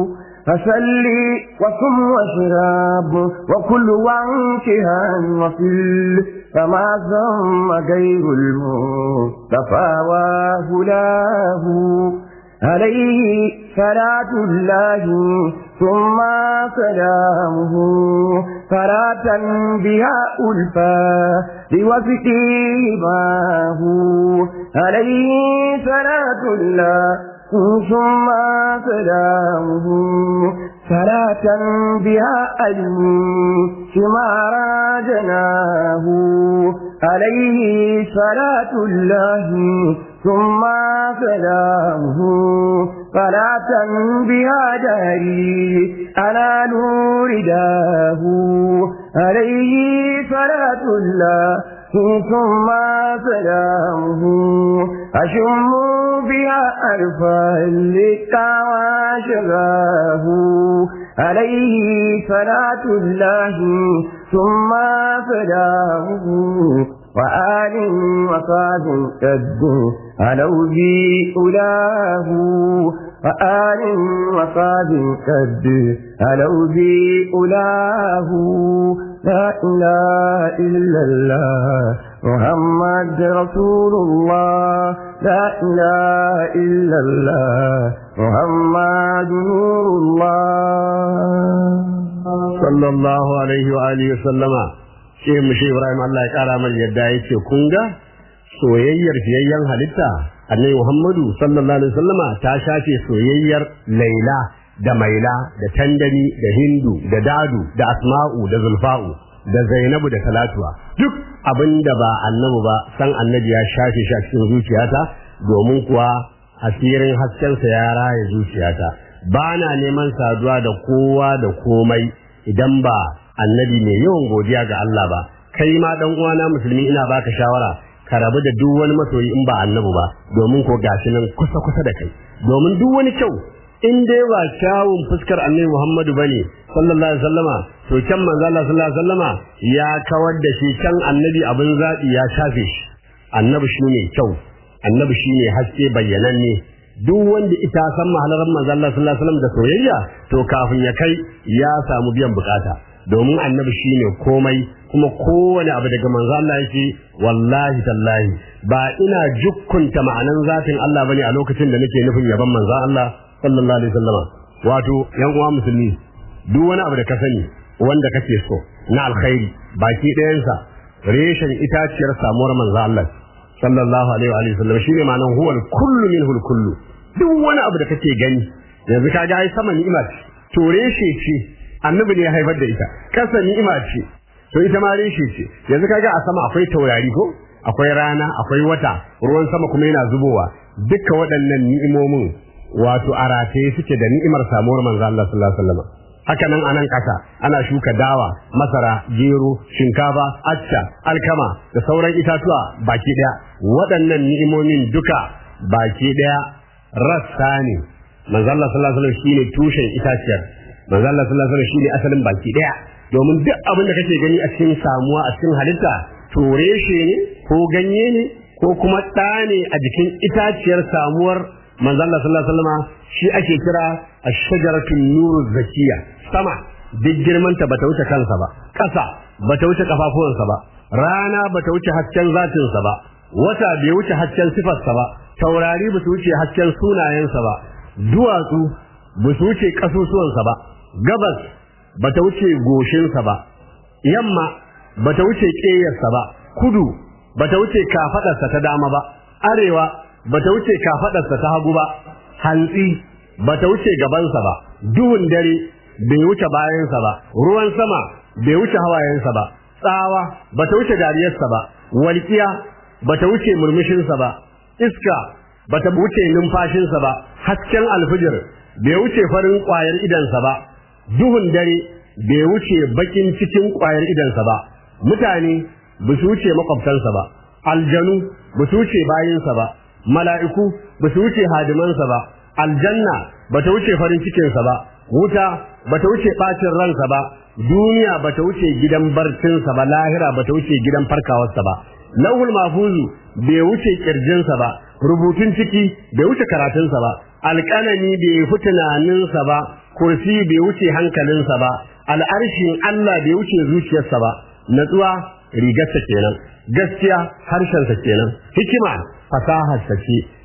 فصلي وصم واشرب وكل وانكها وفل فما ثم غير المصطفى وهلاه عليه صلاة الله ثم سلامه صلاة بها ألفى لوفقه عليه صلاة الله ثم سلامه صلاة بها ألمي شمار جناه عليه صلاة الله ثم سلامه صلاة بها داري على نور داه عليه صلاة الله ثم سلامه أشم بها أرفع اللقى وشغاه عليه صلاة الله ثم سلامه وآل وصاد كد علوا بي أولاه وآل وصاد كد علوا بي أولاه لا إله إلا الله محمد رسول الله لا إله إلا الله محمد نور الله
صلى الله عليه وآله وسلم Shehu Mushe Ibrahim Allah ya kara mai yadda yake kun ga soyayyar fiyayyen halitta Annabi Muhammadu sallallahu alaihi wasallama ta shafe soyayyar Laila da Maila da Tandani da Hindu da Dadu da Asma'u da Zulfa'u da Zainabu da Talatuwa duk abinda ba Annabi ba san Annabi ya shafe shi a cikin zuciyata domin kuwa asirin haskensa ya raye zuciyata ba na neman saduwa da kowa da komai idan ba Annabi ne yawan godiya ga Allah ba kai ma dan uwana musulmi ina baka shawara ka rabu da duk wani masoyi in ba Annabi ba domin ko gashi nan kusa kusa da kai domin duk wani kyau in dai ba kyawun fuskar Annabi Muhammadu bane sallallahu alaihi wasallama to kan manzo Allah sallallahu alaihi wasallama ya kawar da shi kan Annabi abin zabi ya shafe shi Annabi shine kyau Annabi shine haske bayyananne duk wanda ita san mahalaran manzo Allah sallallahu alaihi wasallam da soyayya to kafin ya kai ya samu biyan bukata domin Annabi shine komai kuma kowane abu daga manzo Allah yake wallahi tallahi ba ina jukkunta ma'anan zatin Allah bane a lokacin da nake nufin yaban manzo Allah sallallahu alaihi wasallam wato yan uwa musulmi duk wani abu da ka sani wanda kake so na alkhairi baki ɗayansa reshen itaciyar samuwar manzo Allah sallallahu alaihi wasallam shine ma'anan huwal kullu minhul kullu duk wani abu da kake gani yanzu kaga ai sama ni'ima to reshe ce Annabi ne ya haifar da ita kasa ni'ima ce to ita ma reshe ce yanzu kaga a sama akwai taurari ko akwai rana akwai wata ruwan sama kuma yana zubowa duka waɗannan ni'imomin wato arataye suke da ni'imar samuwar manzo Allah sallallahu alaihi wasallam haka nan anan kasa ana shuka dawa masara gero shinkafa acca alkama da sauran itatuwa baki daya waɗannan ni'imomin duka baki daya rassa ne manzo Allah sallallahu alaihi wasallam shine tushen itaciyar manzo Allah sallallahu alaihi wasallam shine asalin baki daya domin duk abin da kake gani a cikin samuwa a cikin halitta to reshe ne ko ganye ne ko kuma ɗa ne a jikin itaciyar samuwar manzo Allah sallallahu alaihi wasallam shi ake kira ash-shajaratun nuru zakiya sama duk girman ta bata wuce kansa ba ƙasa bata wuce kafafuwansa ba rana bata wuce hasken zatin sa ba wata bai wuce hasken sifarsa ba taurari ba su wuce hasken sunayensa ba duwatsu ba su wuce kasusuwansa ba gabas bata wuce goshinsa ba yamma bata wuce ƙeyarsa ba kudu bata wuce kafadarsa ta dama ba arewa bata wuce kafadarsa ta hagu ba hantsi bata wuce gabansa ba duhun dare bai wuce bayansa ba ruwan sama bai wuce hawayensa ba tsawa bata wuce dariyarsa ba walƙiya bata wuce murmushinsa ba iska bata wuce numfashinsa ba hasken alfijir bai wuce farin ƙwayar idansa ba duhun dare bai wuce bakin cikin ƙwayar idansa ba mutane ba su wuce makwabtansa ba aljanu ba su wuce bayinsa ba mala'iku ba su wuce hadimansa ba aljanna ba ta wuce farin cikinsa ba wuta ba ta wuce ɓacin ransa ba duniya ba ta wuce gidan barcinsa ba lahira ba ta wuce gidan farkawarsa ba lauhul mahfuzu bai wuce kirjinsa ba rubutun ciki bai wuce karatunsa ba alƙalami bai fi tunaninsa ba kursi bai wuce hankalinsa ba al'arshin Allah bai wuce zuciyarsa ba natsuwa rigarsa kenan gaskiya harshensa kenan hikima fasaharsa ce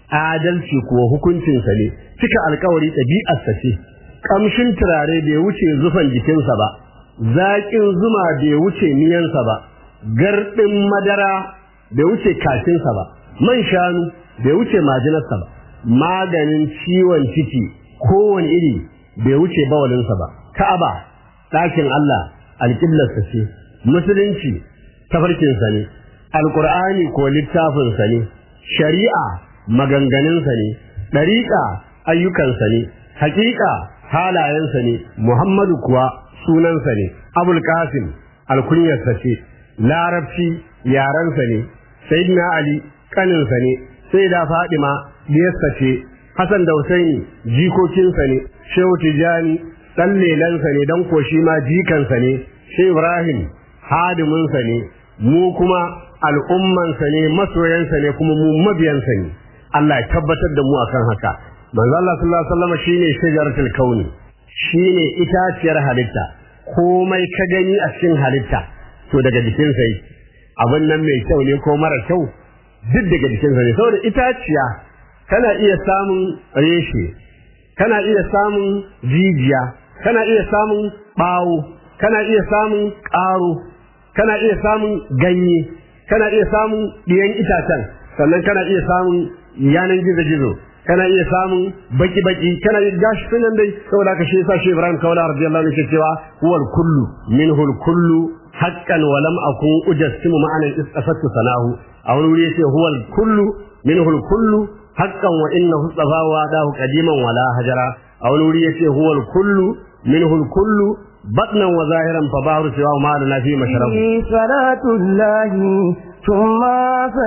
adalci kuwa hukuncinsa ne, cika alkawari ɗabi'arsa ce, ƙamshin turare bai wuce zufan jikinsa ba, zaƙin zuma bai wuce miyansa ba, garɗin madara bai wuce kashinsa ba, man shanu bai wuce majinarsa ba, maganin ciwon ciki kowane iri bai wuce bawalinsa ba. Ka'aba ɗakin Allah alƙiblarsa ce, musulunci tafarkinsa ne, alƙur'ani ko littafinsa ne, shari'a maganganunsa ne, ɗariƙa ayyukansa ne, haƙiƙa halayensa ne, Muhammadu kuwa sunansa ne, Abul Qasim alkunyarsa ce, Larabci yarensa ne, Sayyidina Ali kaninsa ne, Sayyida Fadima diyarsa ce, Hassan da Husaini jikokinsa ne, Shehu Tijani dan lelansa ne dan ko shi ma jikansa ne, Shehu Ibrahim hadiminsa ne, mu kuma al'ummansa ne, masoyansa ne, kuma mu mabiyansa ne. Allah ya tabbatar da mu akan haka. Manzo Allah sallallahu alaihi wasallam shine shajaratul kauni, shine itaciyar halitta. Komai ka gani a cikin halitta to daga jikinsa yake. Abin nan mai kyau ne ko mara kyau duk daga jikinsa ne. Saboda itaciya kana iya samun reshe, kana iya samun jijiya, kana iya samun bawo, kana iya samun ƙaro, kana iya samun ganye, kana iya samun ɗiyan itacen, sannan kana iya samun yanan gizo-gizo, kana iya samun baki-baki, kana iya gashi sunan dai. Saboda haka shi yasa shi Ibrahim Kaula radiyallahu anhu ke cewa huwal kullu minhul kullu haqqan wa lam akun ujassimu ma'anan istafatu sanahu. A wani wuri yace huwal kullu minhul kullu haqqan wa innahu istafa wa dahu qadiman wala hajara. A wani wuri yace huwal kullu minhul kullu batnan wa zahiran fa bahru siwa ma la fi mashrabu. Salatullahi thumma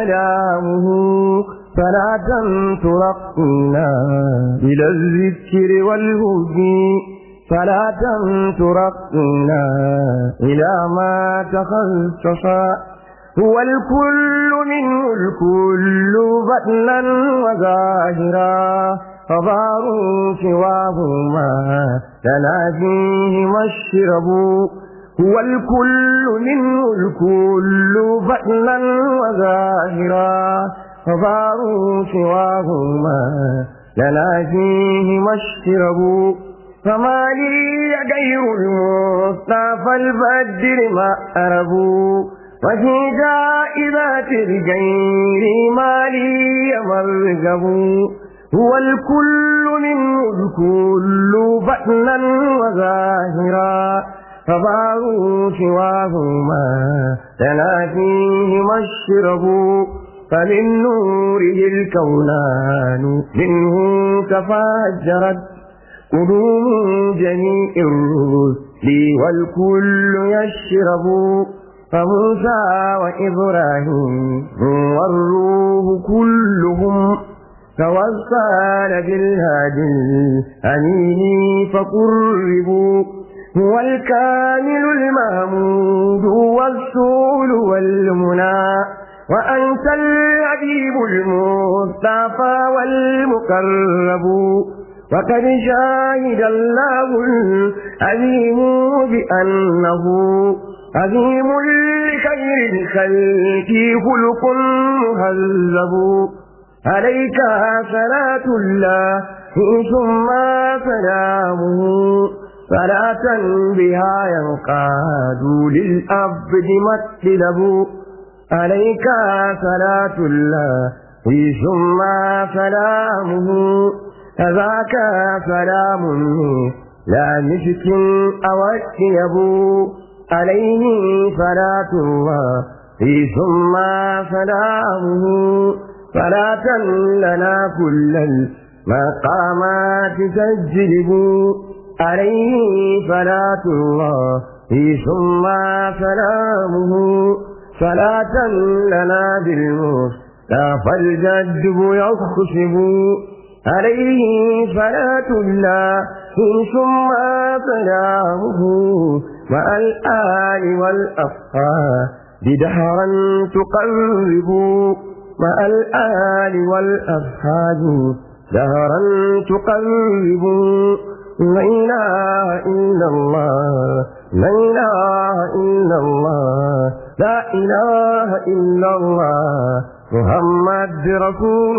salamuhu صلاة ترقينا إلى الذكر والهدي صلاة ترقينا إلى ما تخصص هو الكل منه الكل بطنا وظاهرا فضار سواهما لنا فيه مشرب هو الكل منه الكل بطنا وظاهرا فضاروا سواهما لنا فيه مشرب فما لي غير المصطفى البدر ما أربوا وفي جائزات الغير ما لي مرغب هو الكل منه الكل بطنا وظاهرا فضاروا سواهما لنا فيه مشرب فمن نوره الكونان منه تفجرت قدوم جميع الرسل والكل يشرب فموسى وإبراهيم والروح كلهم توصل بالهادي الأمين فقربوا هو الكامل المحمود والسول والمنى وأنت العبيب المصطفى والمقرب وقد شاهد الله العظيم بأنه عظيم لخير الخلق خلق مهذب عليك صلاة الله ثم سلامه صلاة بها ينقاد للأبد مطلب عليك صلاة الله ثم سلامه فذاك سلام لا مشك أو الثياب عليه صلاة الله ثم سلامه صلاة لنا كل المقامات تجلب عليه صلاة الله ثم سلامه صلاة لنا بالمصطفى الجدب يخشب عليه صلاة الله ثم سلامه مع الآل والأصحاب دهرا تقرب مع الآل والأصحاب دهرا تقرب لا إله إلا الله لا إله إلا الله لا إله إلا الله
محمد رسول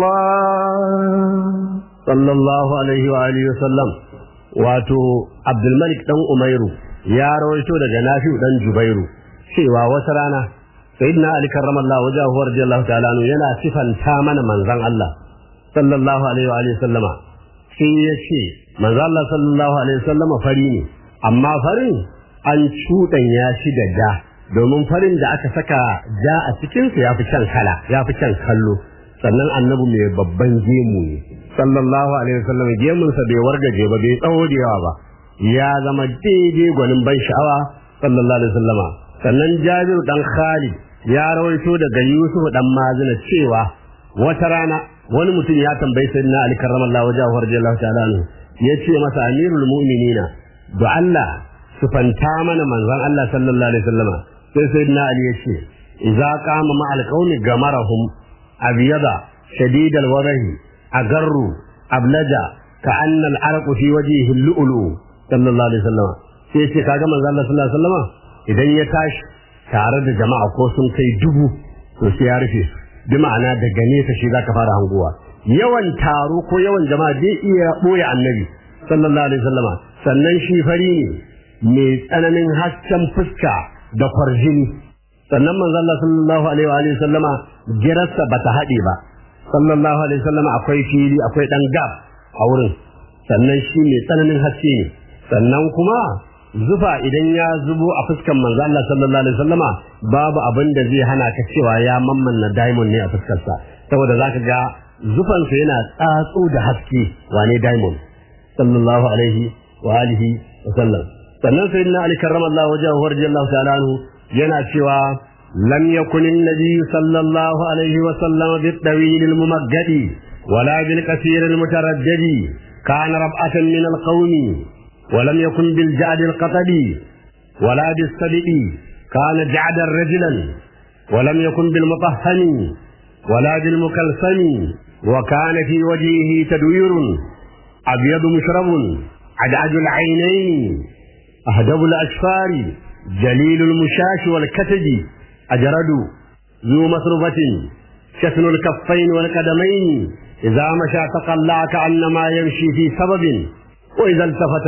الله
sallallahu alaihi wa alihi wasallam. Wato Abdul Malik dan Umairu ya rawaito daga Nafi'u dan Jubairu cewa wata rana sayyidina Ali karramallahu wajhahu radiyallahu ta'ala anhu yana sifanta mana manzon Allah sallallahu alaihi wa alihi wasallama, sai ya ce manzon Allah sallallahu alaihi wasallama fari ne, amma farin an cuɗanya shi da ja, domin farin da aka saka ja a cikinsa ya fi can kala, ya fi can kallo. Sannan annabi mai babban gemu ne sallallahu alaihi wasallam, gemunsa bai wargaje ba, bai tsawo da yawa ba, ya zama daidai gwanin ban sha'awa sallallahu alaihi wasallama. Sannan Jabir dan Khalid ya rawaito daga Yusuf dan Mazina cewa wata rana wani mutum ya tambayi sayyidina Ali karramallahu wajhahu radiyallahu ta'ala anhu, yace masa amirul mu'minina da Allah sufanta mana manzon Allah sallallahu alaihi wasallama. Sai sayyidina Ali yace idza qama ma'al qaumi gamarahum abyada shadidal wadahi agarru ablaja ka'anna al-arqu fi wajhihi al-lu'lu sallallahu alaihi wasallama. Sai yace kaga manzon Allah sallallahu alaihi wasallama idan ya tashi tare da jama'a ko sun kai 1000 to sai ya rufe su, bi ma'ana daga nesa shi zaka fara hangowa. Yawan taro ko yawan jama'a zai iya boye annabi sallallahu alaihi wasallama. Sannan shi fari ne mai tsananin hasken fuska da kwarjini. Sannan manzo Allah sallallahu alaihi wa alihi wasallama girarsa bata haɗe ba sallallahu alaihi wasallama, akwai fili akwai dan gab a wurin. Sannan shi mai tsananin haske ne. Sannan kuma zufa idan ya zubo a fuskan manzo Allah sallallahu alaihi wasallama babu abin da zai hana ka cewa ya mammanna diamond ne a fuskarsa, saboda zaka ga zufansa yana tsatso da haske, wane diamond sallallahu alaihi wa alihi wasallam. Sannan sayyidina Ali karramallahu wajhahu radiyallahu ta'ala anhu yana cewa lam yakun an-nabiy sallallahu alaihi wa sallam bit-tawil al-mumaggadi wala bil-qasir al-mutaraddidi kana rab'atan min al-qawmi ولم يكن بالجعد القطبي ولا بالسبئي، كان جعدا رجلا ولم يكن بالمطهن ولا بالمكلسن، وكان في وجهه تدوير أبيض مشرب عدعد العينين أهدب الأشفار جليل المشاش والكتج أجرد ذو مصربة شسن الكفين والقدمين إذا مشى تقلع كأنما يمشي في سبب، وإذا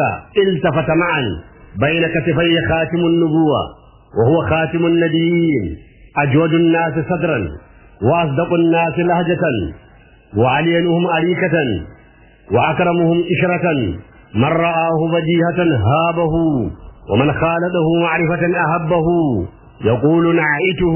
التفت معا بين كتفي خاتم النبوة وهو خاتم النبيين، أجود الناس صدرا وأصدق الناس لهجة وألينهم أريكة وأكرمهم إشرة، من رآه بديهة هابه ومن خالده معرفة أهبه، يقول نعيته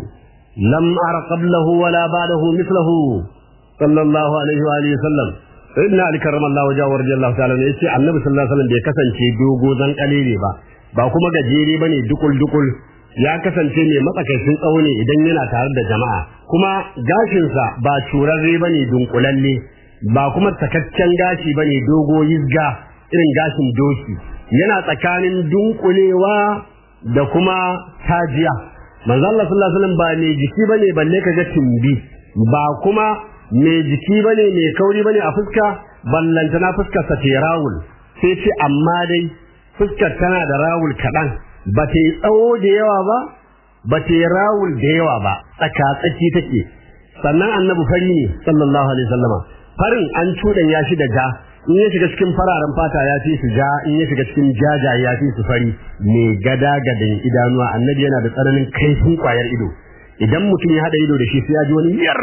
لم أر قبله ولا بعده مثله صلى الله عليه وآله وسلم. sayyidina Ali karramallahu wajhahu radiyallahu ta'ala ne yace annabi sallallahu alaihi wasallam bai kasance dogo zan kalele ba kuma gajere bane dukul ya kasance mai matsakaicin tsawo ne idan yana tare da jama'a, kuma gashinsa ba curarre bane dunkulalle, ba kuma takaccen gashi bane dogo yizga irin gashin doki, yana tsakanin dunkulewa da kuma tajiya. manzo Allah sallallahu alaihi wasallam ba ne jiki bane balle kaga tumbi, ba kuma mai jiki bane mai kauri bane a fuska, ballanta na fuskar sa ta rawul, sai ce amma dai fuskar tana da rawul kadan, ba ta yi tsawo da yawa ba ta yi rawul da yawa ba, tsaka tsaki take. Sannan annabi fari ne sallallahu alaihi wasallama, farin an cudan ya shi da ja, in ya shiga cikin fararen fata ya fi su ja, in ya shiga cikin jajaye ya fi su fari, mai gada gadan idanuwa. Annabi yana da tsananin kaifin kwayar ido, idan mutum ya hada ido da shi sai ya ji wani yar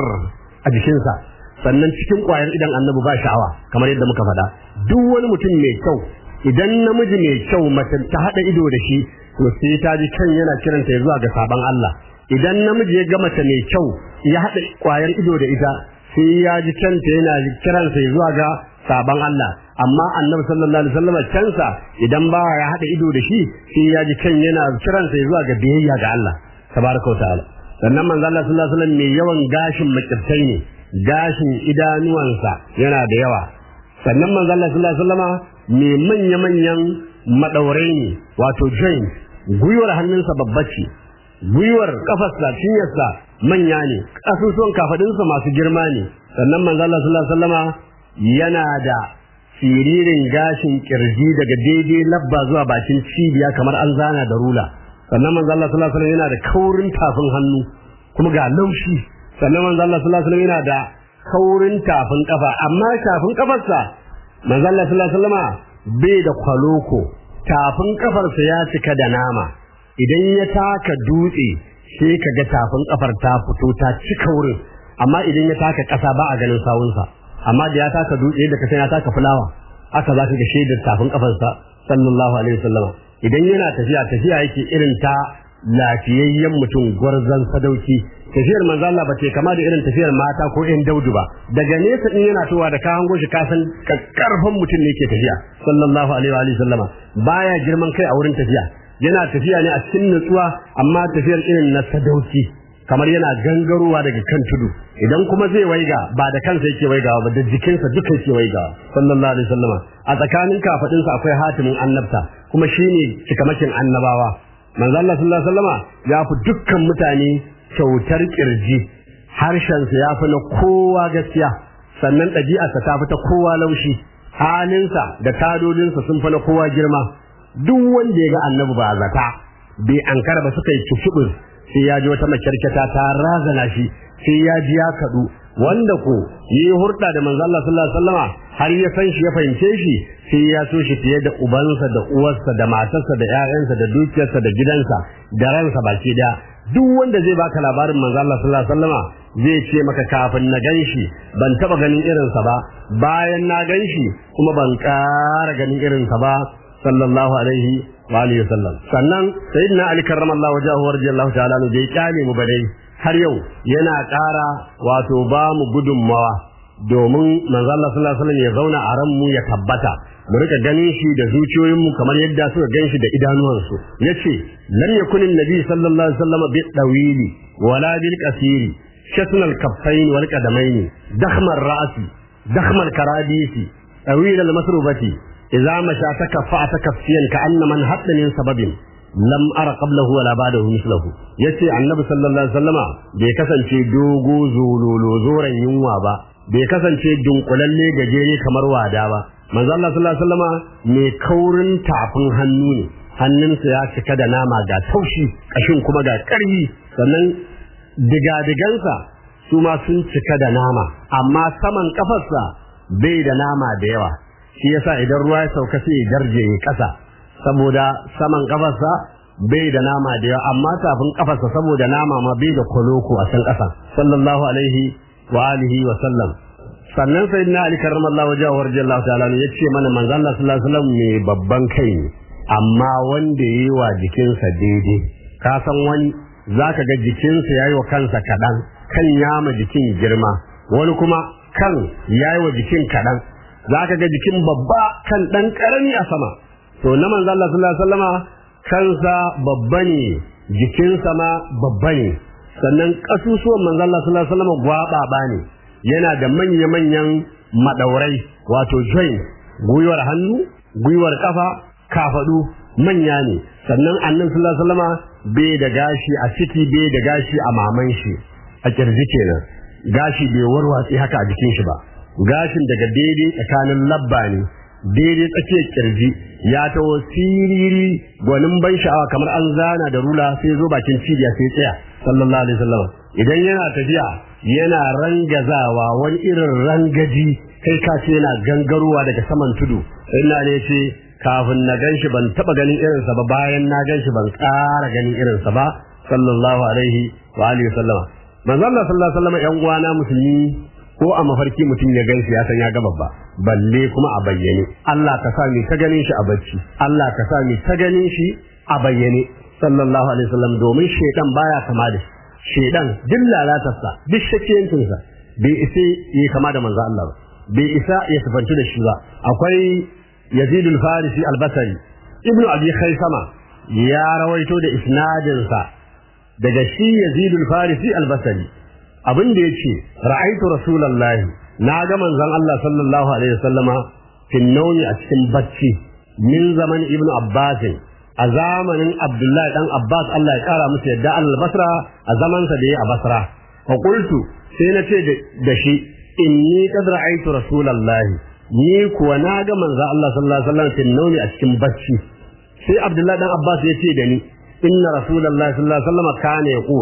a jikinsa. Sannan cikin kwayar idan annabi ba sha'awa, kamar yadda muka faɗa. Duk wani mutum mai kyau, idan namiji mai kyau mace ta hada ido da shi, to sai ta ji kan yana kiranta zuwa ga saban Allah. Idan namiji ya ga mace mai kyau ya hada kwayar ido da ita, sai ya ji kanta yana kiransa zuwa ga saban Allah. Amma annabi sallallahu alaihi wasallam kansa idan ba ya hada ido da shi, sai ya ji kan yana kiransa zuwa ga biyayya ga Allah tabaraka wa ta'ala. Sannan manzo Allah sallallahu alaihi wasallam mai yawan gashin makirtai ne, gashin idanuwansa yana da yawa. Sannan manzo Allah sallallahu alaihi wasallam mai manya-manyan madaurai ne, wato joint, gwiwar hannunsa babba ce, gwiwar kafarsa cinyarsa manya ne, kasusuwan kafadinsa masu girma ne. Sannan manzo Allah sallallahu alaihi wasallam yana da siririn gashin kirji daga daidai labba zuwa bakin cibiya kamar an zana da rula. Sannan manzo Allah sallallahu alaihi wasallam yana da kaurin tafin hannu kuma ga laushi sannan manzo Allah sallallahu alaihi wasallam yana da kaurin tafin kafa amma tafin kafarsa manzo Allah sallallahu alaihi wasallam bai da kwaloko tafin kafarsa ya cika da nama idan ya taka dutse sai kaga tafin kafar ta fito ta cika wurin amma idan ya taka kasa ba a ganin sawunsa amma da ya taka dutse da kasan ya taka fulawa haka zaka ga shaidar tafin kafarsa sallallahu alaihi wasallam idan yana tafiya yake irin ta lafiyayyen mutum gwarzan sadauki tafiyar manzo Allah ba ce kama da irin tafiyar mata ko ƴan daudu ba daga nesa in yana towa da ka hango shi ka san karfan mutum ne yake tafiya sallallahu alaihi wa sallama baya girman kai a wurin tafiya yana tafiya ne a cikin nutsuwa amma tafiyar irin na sadauki kamar yana gangarowa daga kan tudu idan kuma zai waiga ba da kansa yake waigawa ba da jikinsa duka yake waigawa sallallahu alaihi wa sallama a tsakanin kafadinsa akwai hatimin annabta kuma shine cikamakin annabawa manzo Allah sallallahu alaihi wasallama ya fi dukkan mutane kyautar kirji harshensa ya fi na kowa gaskiya sannan ɗabi'arsa ta fi ta kowa laushi halinsa da tadodinsa sun fi na kowa girma duk wanda ya ga annabi ba zata bai ankara ba suka yi kishibin sai ya ji wata makyarkyata ta razana shi sai ya ji ya kaɗu wanda ko yi hurɗa da manzo Allah sallallahu alaihi wasallama har ya san shi ya fahimce shi sai ya so shi fiye da ubansa da uwarsa da matarsa da ƴaƴansa da dukiyarsa da gidansa da ransa baki daya duk wanda zai baka labarin manzo Allah sallallahu alaihi wasallama zai ce maka kafin na ganshi ban taba ganin irinsa ba bayan na ganshi kuma ban ƙara ganin irinsa ba sallallahu alaihi wa alihi wasallam sannan sayyidina Ali karramallahu wajhahu wa radiyallahu ta'ala anhu bai kyale mu ba dai har yau yana ƙara wato ba mu gudunmawa domin manzo Allah sallallahu alaihi wasallam ya zauna a ran mu ya tabbata mu rika ganin shi da zuciyoyin mu kamar yadda suka ganshi da idanuwansu yace lam yakun annabi sallallahu alaihi wasallam bi dawili wala bil qasiri shatn al kaffain wal qadamain dakhma ar ra'si dakhma al karadisi tawil al masrubati idza masha takaffa takaffiyan ka anna man hadda min sababin lam ara qablahu wala ba'dahu mislahu yace annabi sallallahu alaihi wasallama bai kasance dogo zololo zoran yunwa ba bai kasance dunkulalle gajere kamar wada ba manzo Allah sallallahu alaihi wasallama mai kaurin tafin hannu ne hannunsa ya cika da nama ga taushi kashin kuma ga karfi sannan digadigansa su ma sun cika da nama amma saman kafarsa bai da nama da yawa shi yasa idan ruwa ya sauka sai ya darje kasa saboda saman kafarsa bai da nama da yawa amma tafin kafarsa saboda nama ma bai da koloko a can kasa sallallahu alaihi wa alihi wa sallam sannan sayyidina Ali karramallahu wajhahu wa radiyallahu ta'ala yace mana manzo Allah sallallahu alaihi wasallam mai babban kai ne amma wanda yayi wa jikinsa daidai ka san wani zaka ga jikinsa yayi wa kansa kadan kan yama jikin girma wani kuma kan yayi wa jikin kadan zaka ga jikin babba kan dan karami a sama to na manzo Allah sallallahu alaihi wasallama kansa babba ne jikinsa ma babba ne sannan kasusuwan manzo Allah sallallahu alaihi wasallama gwaba ne yana da manya-manyan madaurai wato joint gwiwar hannu gwiwar kafa kafadu manya ne sannan annabi sallallahu alaihi wasallama bai da gashi a ciki bai da gashi a maman shi a kirji kenan gashi bai warwatsi haka a jikin shi ba gashin daga daidai tsakanin labba ne daidai tsakiyar kirji ya taho siriri gwanin ban sha'awa kamar an zana da rula sai zo bakin cibiya sai tsaya sallallahu alaihi wasallam idan yana tafiya yana rangazawa wani irin rangaji kai ka ce yana gangarowa daga saman tudu ina ne ce kafin na ganshi ban taba ganin irinsa ba bayan na ganshi ban ƙara ganin irinsa ba sallallahu alaihi wa alihi wasallam manzo Allah sallallahu alaihi wasallam yan uwana musulmi ko a mafarki mutum ya ganshi ya san ya ga babba balle kuma a bayyane Allah ka sa ni ta ganin shi a bacci Allah ka sa ni ta ganin shi a bayyane sallallahu alaihi wasallam domin shedan baya kama da shedan duk lalatarsa duk shakiyancinsa bai isa yi kama da manzo Allah ba bai isa ya sifanci da shi ba akwai Yazid al-Farisi al-Basri Ibn Abi Khaysama ya rawaito da isnadinsa daga shi Yazid al-Farisi al-Basri abin da yace ra'aytu rasulullahi na ga manzon Allah sallallahu alaihi wasallama fin nawmi a cikin bacci min zaman Ibn Abbas a zamanin Abdullahi dan Abbas Allah ya kara musu yadda al-Basra a zamansa da ya a Basra fa qultu sai na ce da shi inni qad ra'aytu rasulullahi ni kuwa na ga manzo Allah sallallahu alaihi wasallam fil nawmi a cikin bacci sai Abdullahi dan Abbas ya ce da ni inna rasulullahi sallallahu alaihi wasallam kana yaqul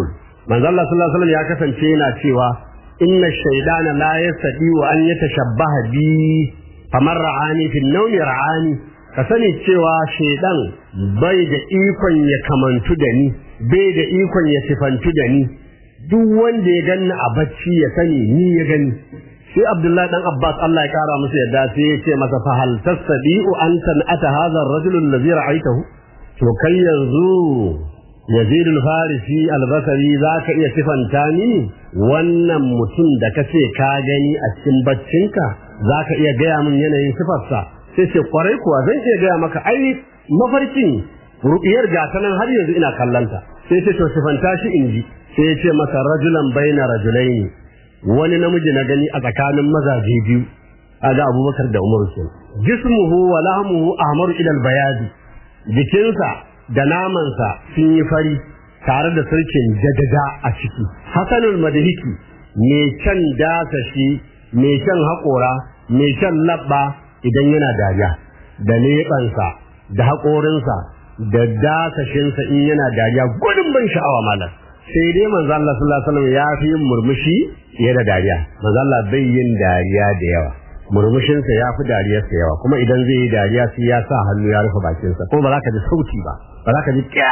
manzo Allah sallallahu alaihi wasallam ya kasance yana cewa inna shaydana la yastadi wa an yatashabbaha bi faman ra'ani fi an-nawmi ra'ani ka sani cewa shaydan bai da ikon ya kamantu da ni bai da ikon ya sifantu da ni duk wanda ya ganni a bacci ya sani ni ya gani sai Abdullahi dan Abbas Allah ya kara musu yadda sai ya ce masa fa hal tasdiu an tan'ata hadha ar-rajul alladhi ra'aytahu to kai yanzu Yazid al-Farisi al-Basri zaka iya sifanta ni wannan mutum da kace ka gani a cikin baccinka zaka iya gaya min yanayin sifarsa sai ce kwarai kuwa zan iya gaya maka ai mafarkin ru'iyar gata nan har yanzu ina kallanta sai ce to sifanta shi inji sai ya ce masa rajulan baina rajulaini wani namiji na gani a tsakanin mazaje biyu aga Abubakar da Umar sun jismuhu wa lahmuhu ahmaru ila al-bayadi jikinsa da namansa sun yi fari tare da sarkin jadada a ciki hasanul madhiki mai kyan dasashi mai kyan haƙora mai kyan labba idan yana dariya da leɓansa da haƙorinsa da dasashinsa in yana dariya gudun ban sha'awa malam sai dai manzo Allah sallallahu alaihi wasallam ya fi yin murmushi fiye da dariya manzo Allah bai yin dariya da yawa murmushinsa ya fi dariyarsa yawa kuma idan zai yi dariya sai ya sa hannu ya rufe bakinsa ko ba za ka ji sauti ba ba za ka ji kya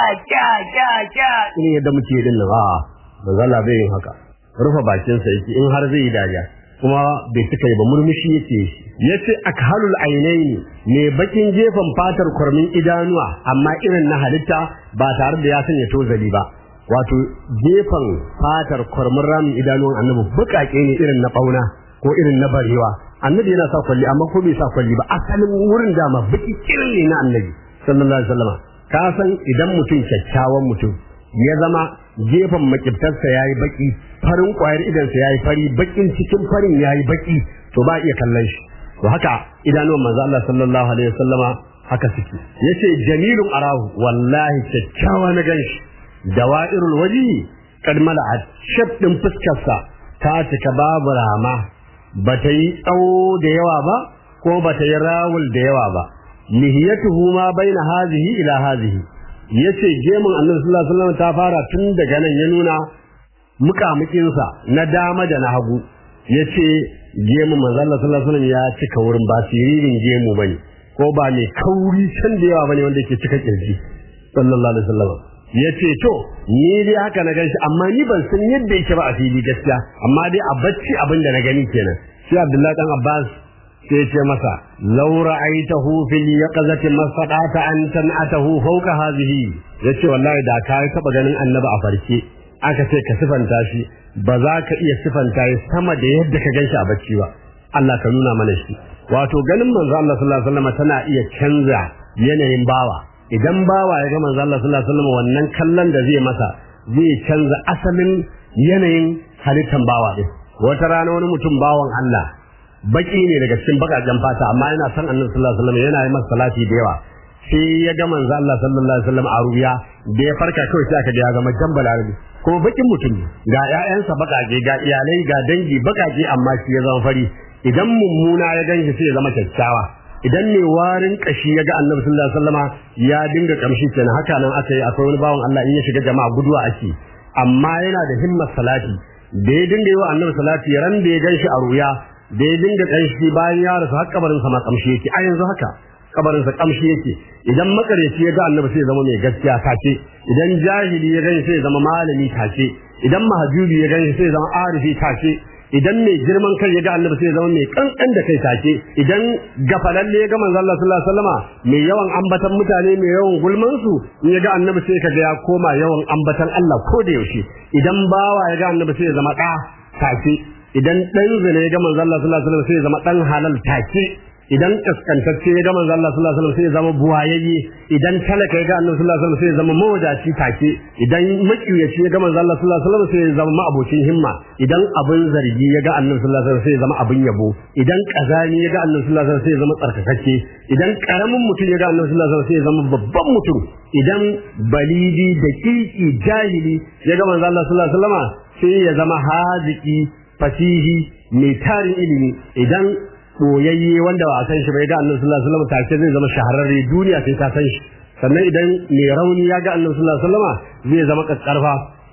in yadda muke din nan a'a manzo Allah bai yin haka rufe bakinsa yake in har zai yi dariya kuma bai tuka ba murmushi yake shi yace akhalul ainaini ne bakin gefen fatar kurmin idanuwa amma irin na halitta ba tare da ya sanya tozali ba wato gefen fatar kurmin ramin idanuwan annabi bukake ne irin na bauna ko irin na barewa annabi yana sa kwalli amma ko bai sa kwalli ba asalin wurin dama baki kirin ne na annabi sallallahu alaihi wasallam ka san idan mutum kyakkyawan mutum ya zama gefen makibtarsa yayi baki farin kwayar idansa yayi fari bakin cikin farin yayi baki to ba iya kallon shi to haka idanuwan manzo Allah sallallahu alaihi wasallama haka suke yace jamilun arahu wallahi kyakkyawa na ganshi dawa'irul waji kad mala'at shab din fuskarsa ta cika babu rama bata yi tsawo da yawa ba ko bata yi rawul da yawa ba lihiyatuhu ma baina hazihi ila hazihi yace gemun Annabi sallallahu alaihi wasallam ta fara tun daga nan ya nuna mukamukin sa na dama da na hagu yace gemun manzo Allah sallallahu alaihi wasallam ya cika wurin ba siririn gemu bane ko ba ne kauri can da yawa bane wanda yake cika kirji sallallahu alaihi wasallam yace to ni dai haka na ganshi amma ni ban san yadda yake ba a fili gaskiya amma dai a bacci abin da na gani kenan sai Abdullahi dan Abbas sai ce masa law ra'aytahu fil yaqzati masaqata an tan'atahu fawqa hadhihi yace wallahi da ka taba ganin annabi a farke aka ce ka sifanta shi ba za ka iya sifanta shi sama da yadda ka ganshi a bacci ba Allah ka nuna mana shi wato ganin manzo Allah sallallahu alaihi wasallam tana iya canza yanayin bawa idan bawa ya ga manzo Allah sallallahu alaihi wasallam wannan kallon da zai masa zai canza asalin yanayin halittan bawa din wata rana wani mutum bawan Allah baki ne daga cikin bakajen fata amma yana san Annabi sallallahu alaihi wasallam yana yi masa salati da yawa sai ya ga manzo Allah sallallahu alaihi wasallam a ruya da ya farka kawai sai aka ga ya zama jambal arabi ko bakin mutum ga ƴaƴansa bakage ga iyalai ga dangi bakage amma shi ya zama fari idan mummuna ya ganshi sai ya zama kyakkyawa idan ne warin kashi ya ga Annabi sallallahu alaihi wasallama ya dinga kamshi kenan haka nan akwai wani bawan Allah in ya shiga jama'a guduwa ake amma yana da himmar salati da ya dinga yi wa Annabi salati ran da ya ganshi a ruya da ya dinga kanshi bayan ya rasu har kabarin sa ma kamshi yake a yanzu haka kabarin sa kamshi yake idan makareci ya ga Annabi sai ya zama mai gaskiya take idan jahili ya ganshi sai ya zama malami take idan mahjubi ya ganshi sai ya zama arifi take idan mai girman kai ya ga Annabi sai ya zama mai kankan da kai take idan gafalalle ya ga manzo Allah sallallahu alaihi wasallama mai yawan ambatan mutane mai yawan gulman su in ya ga Annabi sai kaga ya koma yawan ambatan Allah ko da yaushe idan bawa ya ga Annabi sai ya zama da take idan dan zina ya ga manzo Allah sallallahu alaihi wasallam sai ya zama dan halal take idan kaskantacce ya ga manzo Allah sallallahu alaihi wasallam sai ya zama buwayayye idan talaka ya ga Annabi sallallahu alaihi wasallam sai ya zama mawadaci take idan makiyaci ya ga manzo Allah sallallahu alaihi wasallam sai ya zama abocin himma idan abin zargi ya ga Annabi sallallahu alaihi wasallam sai ya zama abin yabo idan kazani ya ga Annabi sallallahu alaihi wasallam sai ya zama tsarkakakke idan karamin mutum ya ga Annabi sallallahu alaihi wasallam sai ya zama babban mutum idan balidi daƙiƙi jahili ya ga manzo Allah sallallahu alaihi wasallam sai ya zama haziki fasihi mai tarin ilimi idan boyayye wanda ba a san shi bai ga Annabi sallallahu alaihi wasallam take zai zama shahararre duniya sai ta san shi sannan idan mai rauni ya ga Annabi sallallahu alaihi wasallam zai zama kakkarfa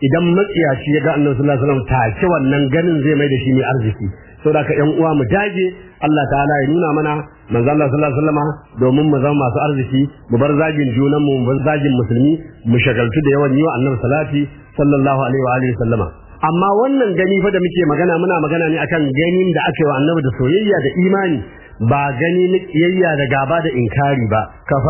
idan matsiyaci ya ga annabi sallallahu alaihi wasallam take wannan ganin zai mai da shi mai arziki saboda ka ƴan uwa mu dage Allah ta'ala ya nuna mana manzo Allah sallallahu alaihi wasallam domin mu zama masu arziki mu bar zagin junan mu bar zagin musulmi mu shagaltu da yawan yi wa annabi salati sallallahu alaihi wa alihi wasallama amma wannan gani fa da muke magana muna magana ne akan ganin da ake wa annabi da soyayya da imani ba gani na kiyayya da gaba da inkari ba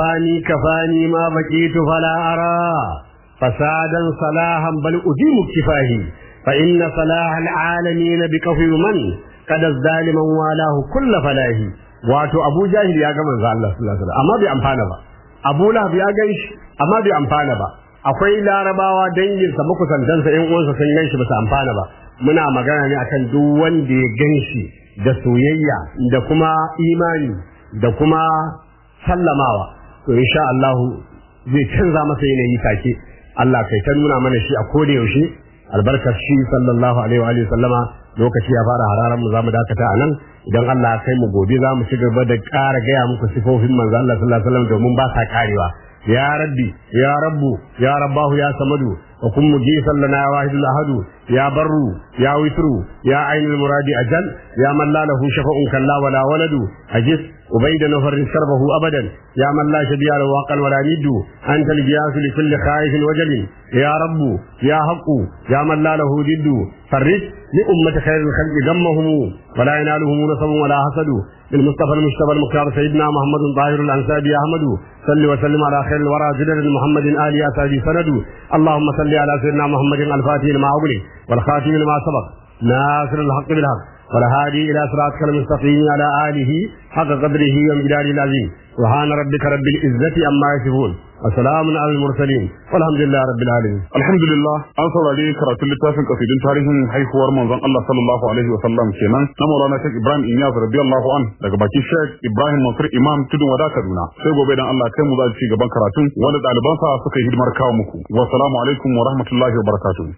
kafani ma baqitu fala ara fasadan salahan bal udimu kifahi fa inna salahal alamin biqafi man kada zaliman walahu kullu falahi wato Abu Jahil ya ga manzo Allah sallallahu alaihi wasallam amma bai amfana ba Abu Lahab ya ganshi amma bai amfana ba akwai larabawa danginsa makusantansa ƴan uwansa sun ganshi ba su amfana ba muna magana ne akan duk wanda ya ganshi da soyayya da kuma imani da kuma sallamawa to insha Allah zai canza masa yanayi take Allah kai ta nuna mana shi a koda yaushe albarkar shi sallallahu alaihi wa sallama lokaci ya fara hararan mu zamu dakata anan idan Allah ya kai mu gobe zamu ci gaba da ƙara gaya muku sifofin manzo Allah sallallahu alaihi wasallam domin ba sa karewa ya rabbi ya rabbu ya rabbahu ya samadu wa kun mujisan lana ya wahidul ahadu ya barru ya witru ya ainul muradi ajal ya man la lahu shafa'un kalla wala waladu ajis ubayda nafarris sarbahu abadan ya man la shabiya lahu waqal wala niddu anta al-giyas li kulli khaifin wajalin ya rabbu ya haqqu ya man la lahu diddu farris li ummati khairil khalqi gammahum wala yanaluhum nasabun wala hasadu بالمصطفى المجتبى المختار سيدنا محمد طاهر الأنسابي أحمد صل وسلم على خير الورى جدد محمد آل أسابي سند اللهم صل على سيدنا محمد الفاتح لما أغلق والخاتم لما سبق ناصر الحق بالحق والهادي إلى صراطك المستقيم على آله حق قدره ومقداره العظيم سبحان ربك رب العزة عما يصفون وسلام على المرسلين والحمد لله رب العالمين.
الحمد لله an saurari karatun littafin kasidin tarihin haihuwar manzon Allah sallallahu alaihi wa sallam kenan na Maulana Sheikh Ibrahim Inyas radiyallahu an daga bakin Sheikh Ibrahim Mansur Imam Tudun Wada Kaduna sai gobe dan Allah kai mu za ci gaban karatun wanda ɗalibansa suka yi hidimar kawo muku. Wassalamu alaikum wa rahmatullahi wa barakatuh.